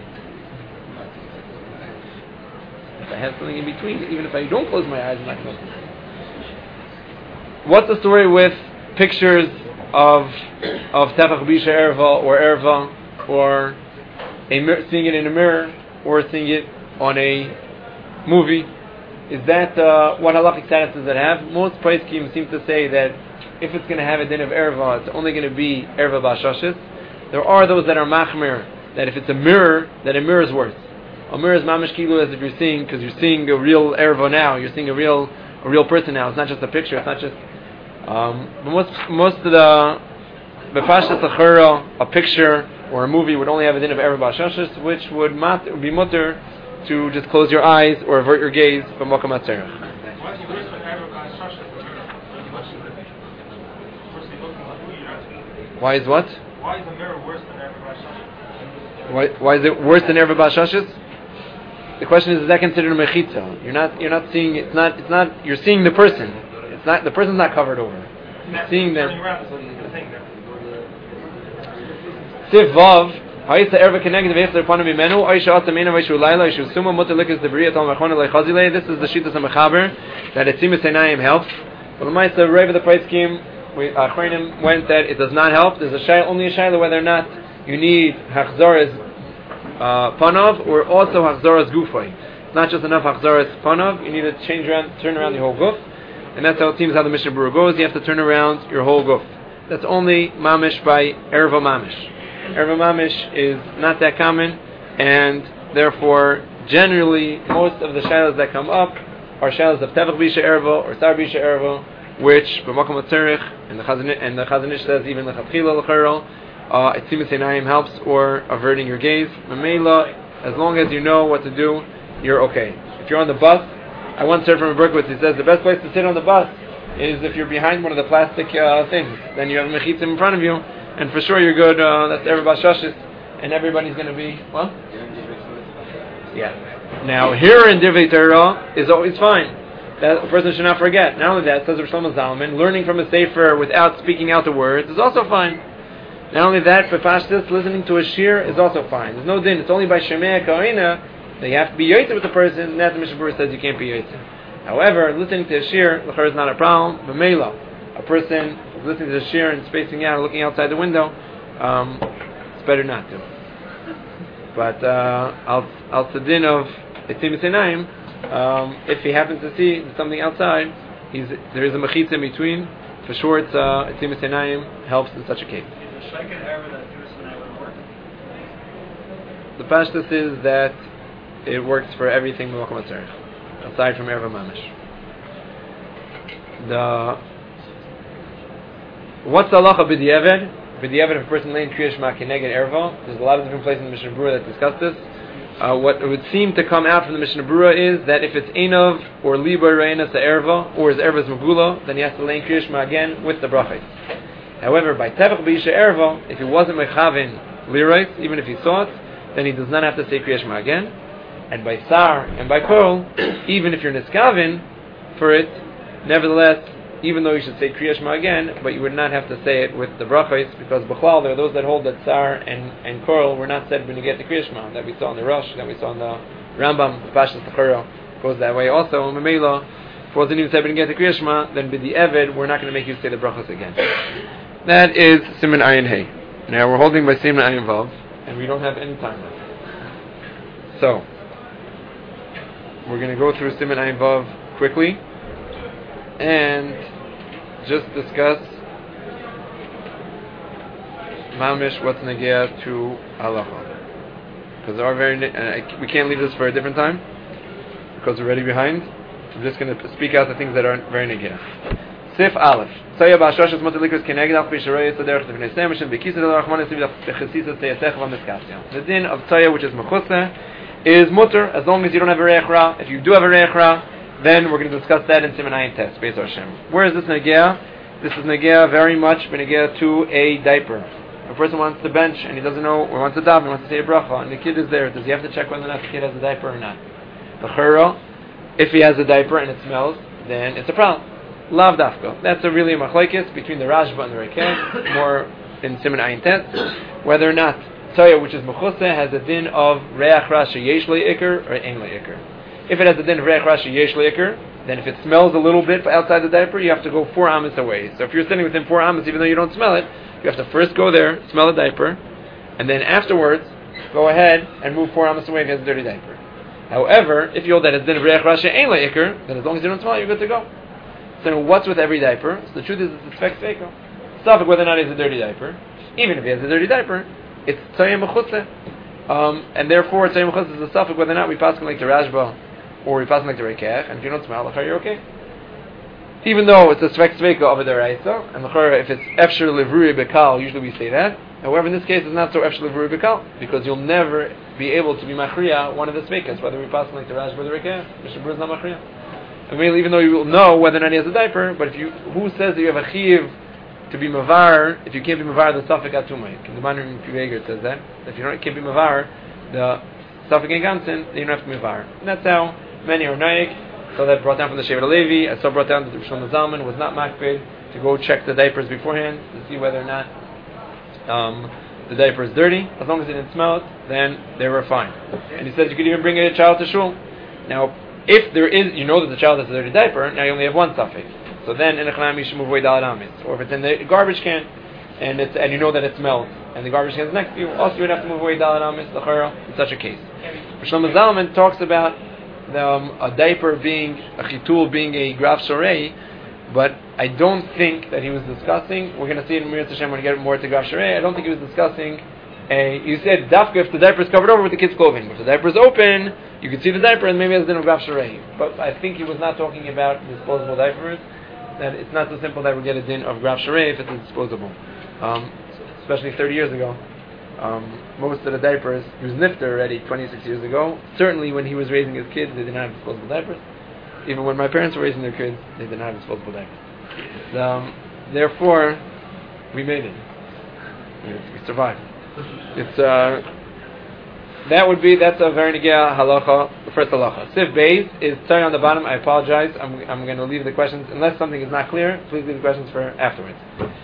If I have something in between, even if I don't close my eyes, I'm not going to see it. What's the story with pictures of Tefach B'isha Erva or Erva, or seeing it in a mirror, or seeing it on a movie? Is that what halachic status does it have? Most poskim seem to say that if it's going to have a din of erva, it's only going to be erva b'ashashis. There are those that are machmir, that if it's a mirror, that a mirror is worse. A mirror is mamish kilu, as if you're seeing, because you're seeing a real erva now, you're seeing a real person now. It's not just a picture. It's not just. But most of the b'fashas achara, a picture or a movie would only have a din of erva b'ashashis, which would be mutter to just close your eyes or avert your gaze from Mokum HaTzerech. Why is what? Why is the mirror worse than Erva B'Shashis? Why is it worse than Erva B'Shashis? The question is that considered a mechitza? You're not seeing, it's not, you're seeing the person. It's not, the person's not covered over. You're seeing them. Siv Vav, this is the Shittas HaMechaber, that Etzimus Einayim helps. But the Ma'aseh Rav of the Price Scheme, Achronim went that it does not help. There's only a shayla whether or not you need Hachzaras Panav or also Hachzaras Gufay. It's not just enough Hachzaras Panav, you need to turn around the whole guf. And that's how it seems how the Mishnah Berurah goes. You have to turn around your whole guf. That's only Mamish by Erva Mamish. Erva Mamish is not that common, and therefore, generally, most of the shaylas that come up are shaylas of Tevach B'Isha Erva or Sar B'Isha Erva, which B'Makom HaTzerech, and the Chazon Ish says even L'Chatchila L'Chero, Etzimus Einayim helps, or averting your gaze. Mamela, as long as you know what to do, you're okay. If you're on the bus, I once heard from a Berkowitz, he says the best place to sit on the bus is if you're behind one of the plastic things. Then you have a mechitzim in front of you, and for sure you're good. That's everybody shashis, and everybody's going to be well. Yeah. Now here in Divrei Torah is always fine. That a person should not forget. Not only that, says Rosh Shlomo Zalman, learning from a sefer without speaking out the words is also fine. Not only that, for Pashtus, listening to a shir is also fine. There's no din. It's only by Shemei Ka'ina that you have to be yoytze with the person, and that the Mishnah Berurah says you can't be yoytze. However, listening to a shir, l'chor is not a problem. But Mela, a person is listening to a shir and spacing out, looking outside the window, it's better not to. But al tzadin of Etzimus Einayim, if he happens to see something outside, there is a mechitza in between. For sure, it's Etzimus Einayim helps in such a case. The pashtus is that it works for everything B'makom HaTzarech, aside from Erva Mamish. What's the halacha b'diavad? B'diavad, if a person laying Kriya Shema Keneged Erva, there's a lot of different places in the Mishnah Berurah that discuss this. What it would seem to come out from the Mishnah Berurah is that if it's Einov or Liba Reina Erva, or his Erva is Megula, then he has to lay Kriya Shema again with the brachos. However, by Tevach B'Isha Erva, if he wasn't Mechavin Lirais, even if he saw it, then he does not have to say Kriya Shema again. And by Sar and by Kol, even if you're Niskavin for it, nevertheless, even though you should say Kriya Shema again, but you would not have to say it with the brachos, because B'chlal, there are those that hold that Sar and Kol were not said when you get the Kriya Shema, that we saw in the Rosh, that we saw in the Rambam, the Pashas L'chora goes that way also. Memela, if it wasn't even said when you get the Kriya Shema, then B'di Eved, we're not going to make you say the brachos again. That is Siman Ayin Hey. Now we're holding by Siman Ayin Vav, and we don't have any time left. So, we're going to go through Siman Ayin Vav quickly, and just discuss Mamish, what's Negea to Halacha. Because there are we can't leave this for a different time, because we're already behind. I'm just going to speak out the things that aren't very Negea. Sif Aleph. Tzaya ba'ashoshes motelikos keneged al pisharei tzederech lefnei semishin b'kisa del rachmanis b'chesisas teyasech v'miskasya. The din of tzaya, which is mechuseh, is mutter as long as you don't have a reich ra. If you do have a reich ra, then we're going to discuss that in Siman Ayin Tes, Beis Hashem. Where is this negea? This is negea very much negea to a diaper. A person wants to bench and he doesn't know, or wants to daven, wants to say a bracha, and the kid is there. Does he have to check whether or not the kid has a diaper or not? The chura, if he has a diaper and it smells, then it's a problem. Lav dafka. That's a really machlekes between the Rashba and the Rekeh, more in Siman Ayin Tes, whether or not tzaya, which is mechuseh, has a din of reach ra sheyesh le'ikr or ein le'ikr. If it has a din of reich rashi yesh le'ikr, then if it smells a little bit outside the diaper, you have to go 4 amas away. So if you're sitting within 4 amas, even though you don't smell it, you have to first go there, smell the diaper, and then afterwards go ahead and move 4 amas away if it has a dirty diaper. However, if you hold that it's din of reich rashi ein le'ikr, then as long as you don't smell it, you're good to go. So what's with every diaper? So the truth is it's a spek seiko. Stop whether or not it's a dirty diaper. Even if he has a dirty diaper, it's tzayim mechutze. And therefore, tzayim mechutze is a suffix whether or not we pass like the Rashba or we pass like the Rekech, and if you don't smell, you're okay. Even though it's a svek sveka over the Raisa, and if it's efshir livrui bekal, usually we say that. However, in this case, it's not so efshir livrui bekal, because you'll never be able to be machriya one of the svekas, whether we pass like the Rashba or the Rekech. Mishnah Berurah is not machriya. I mean, even though you will know whether or not he has a diaper, but who says that you have a chiv to be mavar, if you can't be mavar, the suffix atumay. The Manrim Piveger says that if you can't be mavar, the suffix gansin, then you don't have to be mavar. And that's how many are naik. So that brought down from the Shevet Levi. I saw brought down that the Shlomo Zalman was not makpid to go check the diapers beforehand to see whether or not the diaper is dirty. As long as it didn't smell it, then they were fine. And he says you could even bring a child to shul. Now, if there is, you know that the child has a dirty diaper, now you only have one suffix. So then in a chlam you should move away dalat amis. Or if it's in the garbage can and you know that it smells and the garbage can is next to you, also you would have to move away dalat amis in such a case. Shlomo Zalman talks about a diaper being a chitul being a graf shorei, but I don't think that he was discussing. We're going to see it in Mirat Hashem when we get more to graf shorei. I don't think he was discussing. You said dafka if the diaper is covered over with the kid's clothing. If the diaper is open, you can see the diaper and maybe it's din of graf shorei. But I think he was not talking about disposable diapers. That it's not so simple that we get a din of graf shorei if it's disposable. Especially 30 years ago. Most of the diapers, he was nifter already 26 years ago. Certainly when he was raising his kids, they did not have disposable diapers. Even when my parents were raising their kids, they did not have disposable diapers. Therefore, we made it. We survived. It's that's a very negea halacha, the first halacha. Sif Beis is Tzaya on the bottom. I apologize. I'm going to leave the questions unless something is not clear. Please leave the questions for afterwards.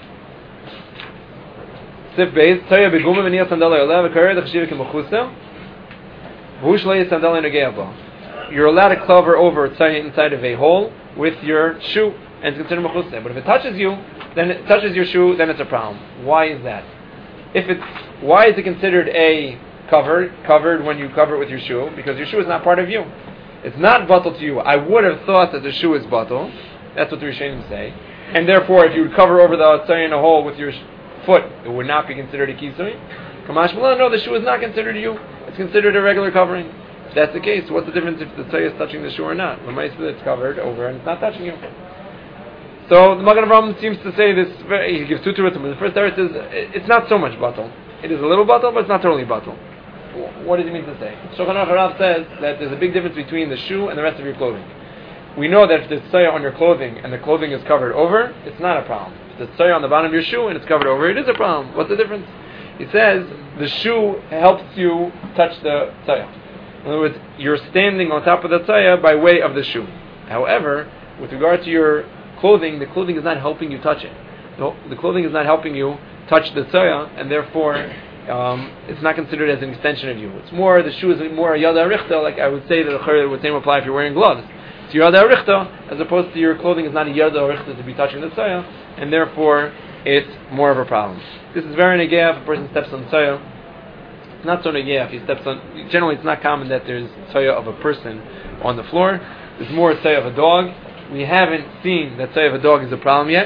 Sif Beis Tzaya beguma v'niyah sandala yolev v'karer d'chashiva k'mechusa v'hu shlei sandala negea bo. You're allowed to cover over Tzaya inside of a hole with your shoe and it's considered mechusa. But if it touches you, then it touches your shoe, then it's a problem. Why is that? Why is it considered a covered when you cover it with your shoe? Because your shoe is not part of you. It's not batal to you. I would have thought that the shoe is batal. That's what the Rishonim say. And therefore, if you would cover over the tzaya in a hole with your foot, it would not be considered a kisui. Kamash Mallah, no, the shoe is not considered you. It's considered a regular covering. If that's the case, what's the difference if the tzaya is touching the shoe or not? It's covered over and it's not touching you. So the Magen Avraham seems to say this. He gives two terutzim. The first teretz is it's not so much batal. It is a little batal, but it's not totally batal. What does he mean to say? Shulchan Aruch Harav says that there's a big difference between the shoe and the rest of your clothing. We know that if there's tzaya on your clothing and the clothing is covered over, it's not a problem. If there's tzaya on the bottom of your shoe and it's covered over, it is a problem. What's the difference? He says the shoe helps you touch the tzaya. In other words, you're standing on top of the tzaya by way of the shoe. However, with regard to your clothing, the clothing is not helping you touch it. The clothing is not helping you touch the tzaya, and therefore it's not considered as an extension of you. It's more, the shoe is more a yada arichta, like I would say that the same apply if you're wearing gloves. It's yada arichta, as opposed to your clothing is not a yada arichta to be touching the tzaya, and therefore it's more of a problem. This is very negea if a person steps on tzaya. It's not so negea if he steps on, generally it's not common that there's tzaya of a person on the floor. There's more tzaya of a dog. We haven't seen that tzaya of a dog is a problem yet.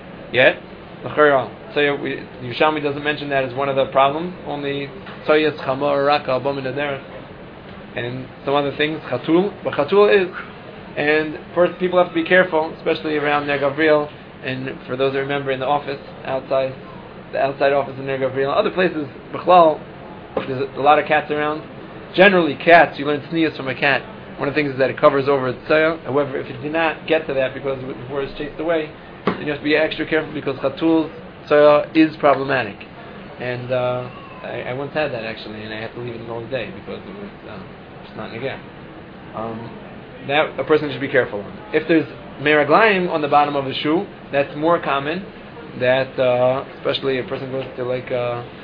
Yerushalmi doesn't mention that as one of the problems. Only tzayas chamor raka abomin aderech and some other things. Chatul, but chatul is. And first, people have to be careful, especially around Ner Gavriel, and for those that remember in the office outside, the outside office in Ner Gavriel, other places. B'chlal, there's a lot of cats around. Generally, cats. You learn tznius from a cat. One of the things is that it covers over its tzaya. However, if it did not get to that before it's chased away, then you have to be extra careful because chatul's tzaya is problematic. And I once had that actually, and I had to leave it the whole day because it was just not negea. That a person should be careful on. If there's meraglaim on the bottom of the shoe, that's more common. That especially if a person goes to like.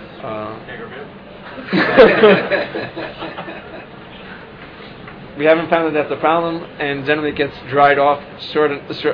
We haven't found that that's a problem, and generally it gets dried off short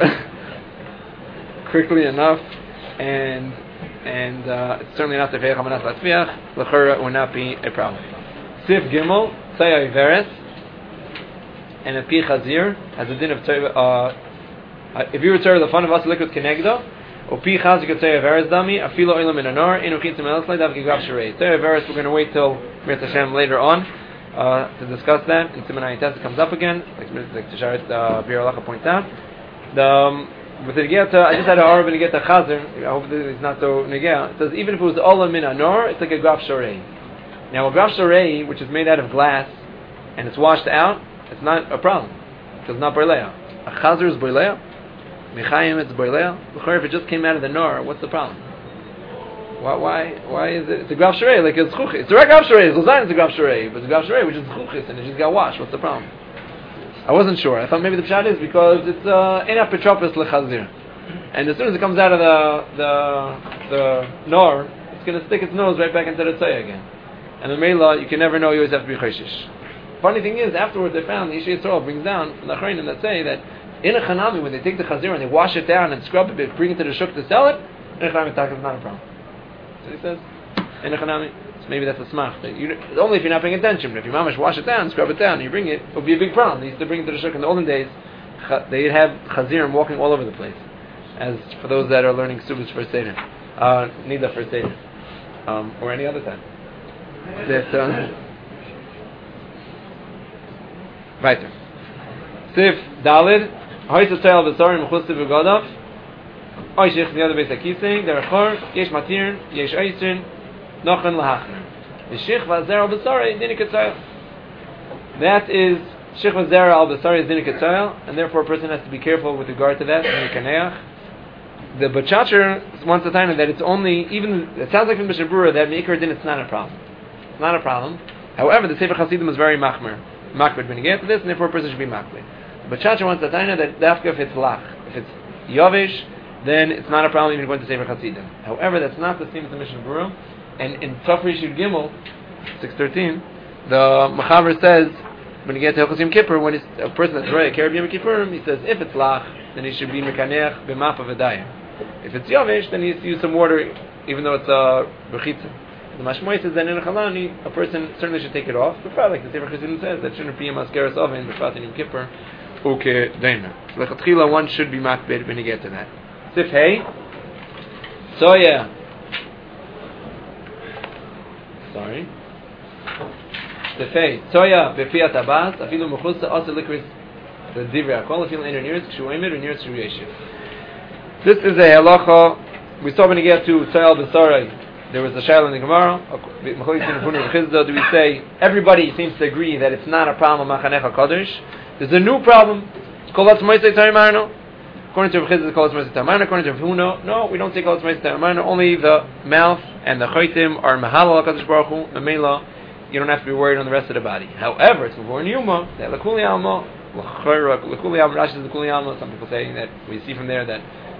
quickly enough, and it's certainly not the Ve'ech Hamanas Latviach. L'chora would not be a problem. Sif Gimel Tzaya Iveres and a Pi Chazir has a din of Tzaya. If you return the fun of us liquid kenegdo, or Pi Chazir Tzaya Iveres dami afilo olam in anor inu chitzim elasle dav gigav sharei. Tzaya Iveres we're going to wait till Mir Hashem later on. To discuss that, in Siman Ayin comes up again, like Tisharet Bir Alacha points out. With the Negea, I just had a horror of Negea Chazer. I hope this is not so Negea. It says even if it was Olam Min Anor, it's like a Graf Shorei. Now a Graf Shorei, which is made out of glass and it's washed out, it's not a problem because it's not Boilea. A Chazer is Boilea. Mechayim it's Boilea. If it just came out of the Nor, what's the problem? Why is it? It's a Graf Sharei, like it's Chuchis. It's a Graf Sharei, it's a Graf Sharei, but it's a Graf Sharei which is Chuchis and it just got washed. What's the problem? I wasn't sure. I thought maybe the pshat is because it's Ena Petropis Lechazir. And as soon as it comes out of the Nor, it's going to stick its nose right back into the Tzaya again. And the Mela, you can never know, you always have to be Choshish. Funny thing is, afterwards they found, the Yishai Yisrael brings down from the Achreinim that say that in a Chanami, when they take the Chazir and they wash it down and scrub it, bring it to the Shuk to sell it, in a Chanami is not a problem. So he says, in a Chanami, so maybe that's a smach. Only if you're not paying attention, but if your mamash wash it down, scrub it down, and you bring it, it would be a big problem. They used to bring it to the Shuk in the olden days, they'd have Chazirim walking all over the place. As for those that are learning Subus for Seder, Nida for Seder, or any other time. Weiter. Sif Dalid, Hoysa Tzayal V'Sorim Mechus Tiv V'Godav, Oishich the other base Akisei, Der Achor, Yesh Matir, Yesh Oisin, Nochen Lahachner. The Shich Vazer Al B'Sori, Dinik Tzayal. That is, Shich Vazer Al B'Sori is Dinik Tzayal, and therefore a person has to be careful with regard to that, the Bachacher wants to tell you that it's only, even, it sounds like from Mishnah Berurah that Meikar Din, it's not a problem. It's not a problem. However, the Sefer Chassidim is very machmer. Makbid when you get to this, and therefore a person should be makbid. But Chacha wants to tell you that dafka if it's lach, if it's yavish, then it's not a problem even going to Sefer Chassidim. However, that's not the same as the Mishnah Berurah. And in Tafri Shud Gimel, 613, the Machaber says, when you get to Hilchos Yom Kippur, when it's a person that's right, Kereb Yom Kippur, he says, if it's lach, then he should be mekanech b'mapa v'dayim. If it's yavish, then he has to use some water, even though it's a bechitza. The Mashmoy says that in a chalani, a person certainly should take it off. But like the Sefer Chassidim says, that shouldn't be a maskeras oven, b'fat in Yom Kippur, uke daina. So lechatchila, one should be makbid when you get to that. Sif hey, soya. Sorry. Sif hey, soya b'piyat abas, afilu mechusa asa likris the divrei akol, afilu enter nearest kshu emer or nearest kshu yeshiv. This is a halacha. We saw when you get to Tzayal B'Sarai, there was a shayla in the Gemara. Do we say everybody seems to agree that it's not a problem Machanech HaKadosh? There's a new problem. It's called Atzmoisei Tarimarno. According to Rav Chizda, it's called Atzmoisei Tarimarno. According to Rav Huna, no, we don't say called Atzmoisei Tarimarno. Only the mouth and the chaytim are Mahalal HaKadosh Baruch Hu. Memela, you don't have to be worried on the rest of the body. However, it's Mavor Niyuma that L'Kuli Alma, L'Kuli Alma, Rashi says L'Kuli Alma. Some people say that we see from there that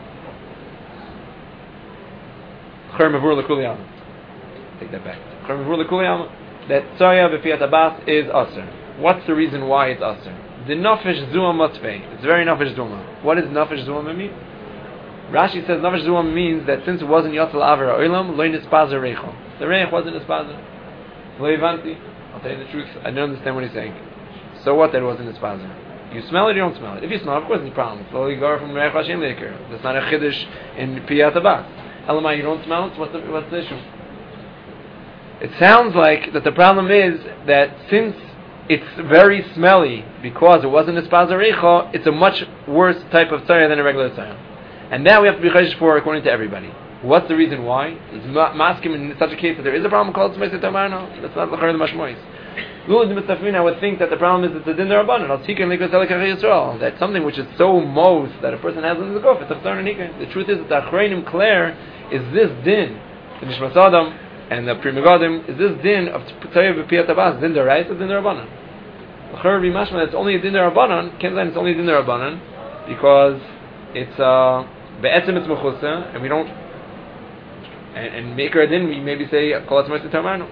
take that back. That soya b'piyat abas is aser. What's the reason why it's aser? The nafesh zuam matvei. It's very nafesh zuam. What does nafesh zuam mean? Rashi says nafesh zuam means that since it wasn't yatzal aver oilam, lo nispazer reichel. The reich wasn't nispazer. Lo ivanti. I'll tell you the truth. I don't understand what he's saying. So what? That it wasn't nispazer. You smell it, you don't smell it. If you smell it, of course, it's a problem. It's only go from reich hashem leker. That's not a chiddush in piyat abas. Elamai, you don't smell it? What's the issue? It sounds like that the problem is that since it's very smelly because it wasn't a spazarecha, it's a much worse type of tzara than a regular tzara. And that we have to be chayshish for according to everybody. What's the reason why? Is maskim in such a case that there is a problem called tzmei tamarno? That's not l'char the mashmois. Lula de mitzafin, I would think that the problem is it's a din derabanan. That's something which is so most that a person has in the gof. It's a tzara nikah. The truth is that the achreinim clear is this din, the nishmas adam and the primigodim, is this din of tzayv b'piyat abas din derais or din derabanan? L'char b'mashma, it's only a din derabanan. Can't say it's only a din derabanan because it's be'etzim it's mechusa, and we don't and make her a din. We maybe say kol atzmos t'tamanu.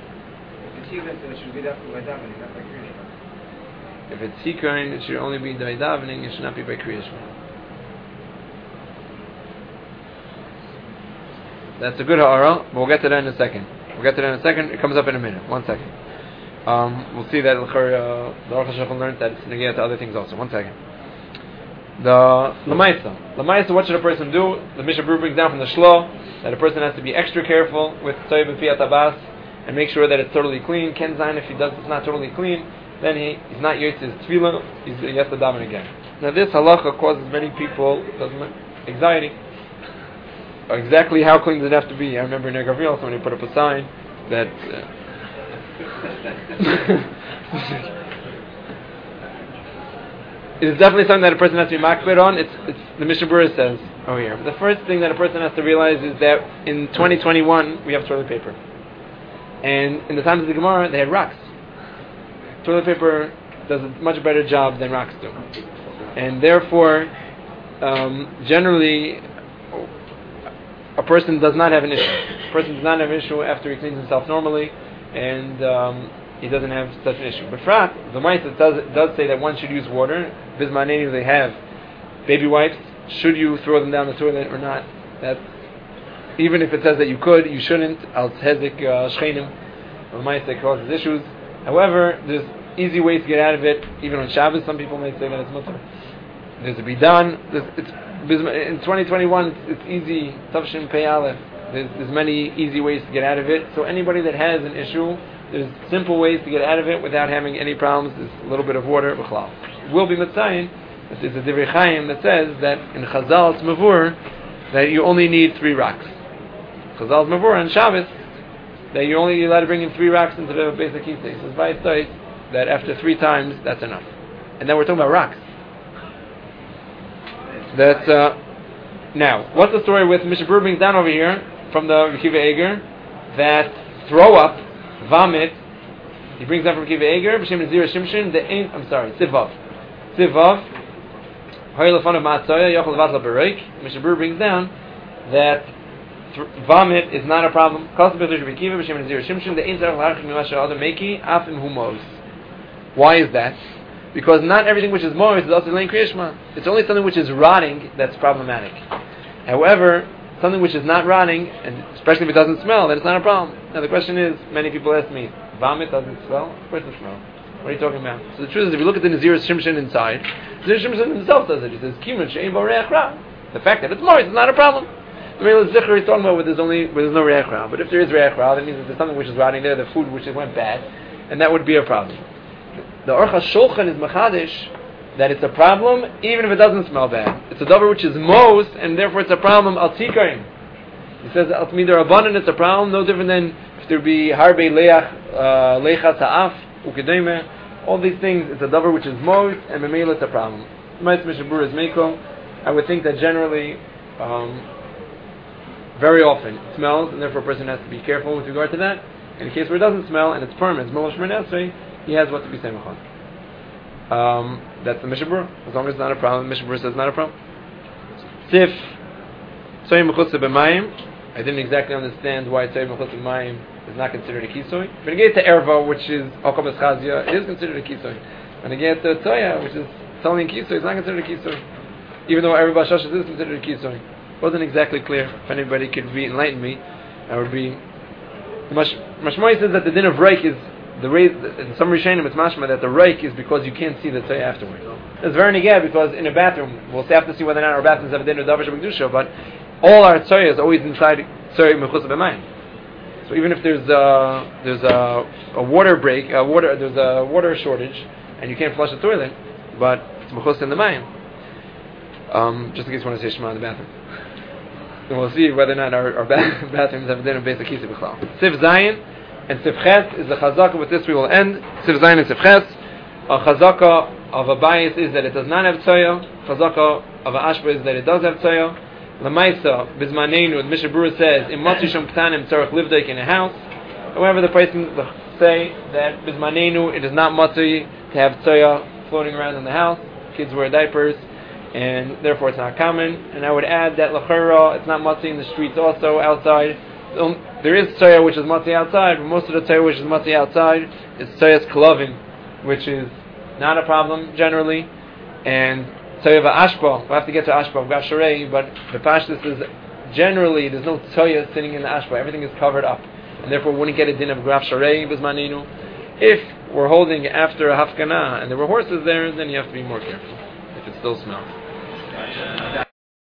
If it's hikarin, it should only be by davening. It should not be by kriyashma. That's a good ha'ara, but we'll get to that in a second. It comes up in a minute. 1 second. We'll see that the Aruch HaShulchan learned that it's negated to other things also. 1 second. The Lamaisa, what should a person do? The Mishnah Berurah brings down from the Shlo that a person has to be extra careful with Tzoy b'piyat abas and make sure that it's totally clean. Ken Zayin, if it's not totally clean, then he's not yet his tefillah, he has to daven again. Now this halacha causes many people anxiety. Exactly how clean does it have to be? I remember in Gavriel somebody put up a sign that it is definitely something that a person has to be makbid on. It's the Mishnah Berurah says over here. The first thing that a person has to realize is that in 2021 we have toilet paper, and in the times of the Gemara they had rocks. Toilet paper does a much better job than rocks do, and therefore generally a person does not have an issue. A person does not have an issue after he cleans himself normally, and he doesn't have such an issue. But frat, the Maisa does say that one should use water. Bismanenu, they have baby wipes. Should you throw them down the toilet or not? That even if it says that you could, you shouldn't. Al tzezik shchenim. The Maisa causes issues. However, there's easy ways to get out of it. Even on Shabbos, some people may say that it's mutter. There's a bidan. In 2021, it's easy. Tavshin Pei Aleph. There's many easy ways to get out of it. So anybody that has an issue, there's simple ways to get out of it without having any problems. There's a little bit of water. Will be mitzayin. There's a Divrei Chaim that says that in Chazal it's mavur that you only need 3 rocks. Chazal is mavur on Shabbos that you're only allowed to bring in 3 rocks into the basic kisei. So it's by sight that after 3 times that's enough. And then we're talking about rocks. That's Now, what's the story with Mishnah Berurah brings down over here from the Kiva Eger that throw up, vomit, he brings down from Kiva Eger, B'Shem Nazir Shimshon, Sivav. Sivav, Mishnah Berurah brings down that vomit is not a problem. Why is that? Because not everything which is moist is also laying kriyashma. It's only something which is rotting that's problematic. However, something which is not rotting, and especially if it doesn't smell, then it's not a problem. Now the question is, many people ask me, vomit doesn't smell? Of course it smells. What are you talking about? So the truth is, if you look at the Nazir Shimshon inside, Nazir Shimshon himself does it. He says, Kimun she'ein bo reach ra. The fact that it's moist is not a problem. The Meila Zichar is talking about where there's no reach ra. But if there is reach ra, that means that there's something which is rotting there, the food which went bad, and that would be a problem. The Aruch HaShulchan is machadish that it's a problem even if it doesn't smell bad. It's a davar which is moist, and therefore it's a problem al tikarim. He says al tmidar abanan, it's a problem no different than if there be harbe lecha ta'af ukedeme. All these things, it's a davar which is moist, and memela it's a problem. Mishnah Berurah is meiko. I would think that generally, very often it smells, and therefore a person has to be careful with regard to that. In a case where it doesn't smell and it's permanent, it's molosh menasrei, he has what to be samech on. That's the Mishnah Berurah. As long as it's not a problem, the Mishnah Berurah says it's not a problem. Sif tzoyim mechutz b'mayim. I didn't exactly understand why tzoyim mechutz b'mayim is not considered a kisoy. When it gets to erva, which is okam eschazia, it is considered a kisoy. When it gets to tzoya, which is telling kisoy, it's not considered a kisoy. Even though every bashasha is considered a kisoy. It wasn't exactly clear. If anybody could enlighten me, I would be. The Mashmai says that the din of reik is the in some Rishonim it's mashma that the reik is because you can't see the tzoya afterwards. It's very negay because in a bathroom we'll have to see whether or not our bathrooms have a din of davar shabakdusha, but all our tzoya is always inside tzoya mechutz b'mayim. So even if there's a water break, there's a water shortage, and you can't flush the toilet, but it's mechutz in the mayim. Just in case you want to say shema in the bathroom. And we'll see whether or not our bathrooms have a din of basic kisa b'chlal. Sif Zayin and Sif Ches is the chazaka. With this we will end. Sif Zayin and Sif Ches. A chazaka of a bias is that it does not have tzoya. Chazaka of a ashba is that it does have tzoya. Lamaisa bizmanenu, the Mishnah Berurah says, in matzi shom ktanim tzarech livdek in a house. However, the person say that bizmanenu it is not matzi to have tzoya floating around in the house. Kids wear diapers, and therefore it's not common. And I would add that lachera, it's not matzi in the streets also, outside. There is tzoya which is matzi outside, but most of the tzoya which is matzi outside is tzoyas kalavim, which is not a problem generally. And tzoya v'ashpa, we'll have to get to ashpa of gasharei, but the pashtus is generally there's no tzoya sitting in the ashpa, everything is covered up, and therefore we wouldn't get a din of gasharei bizmaninu. If we're holding after a hafkana and there were horses there, then you have to be more careful if it still smells.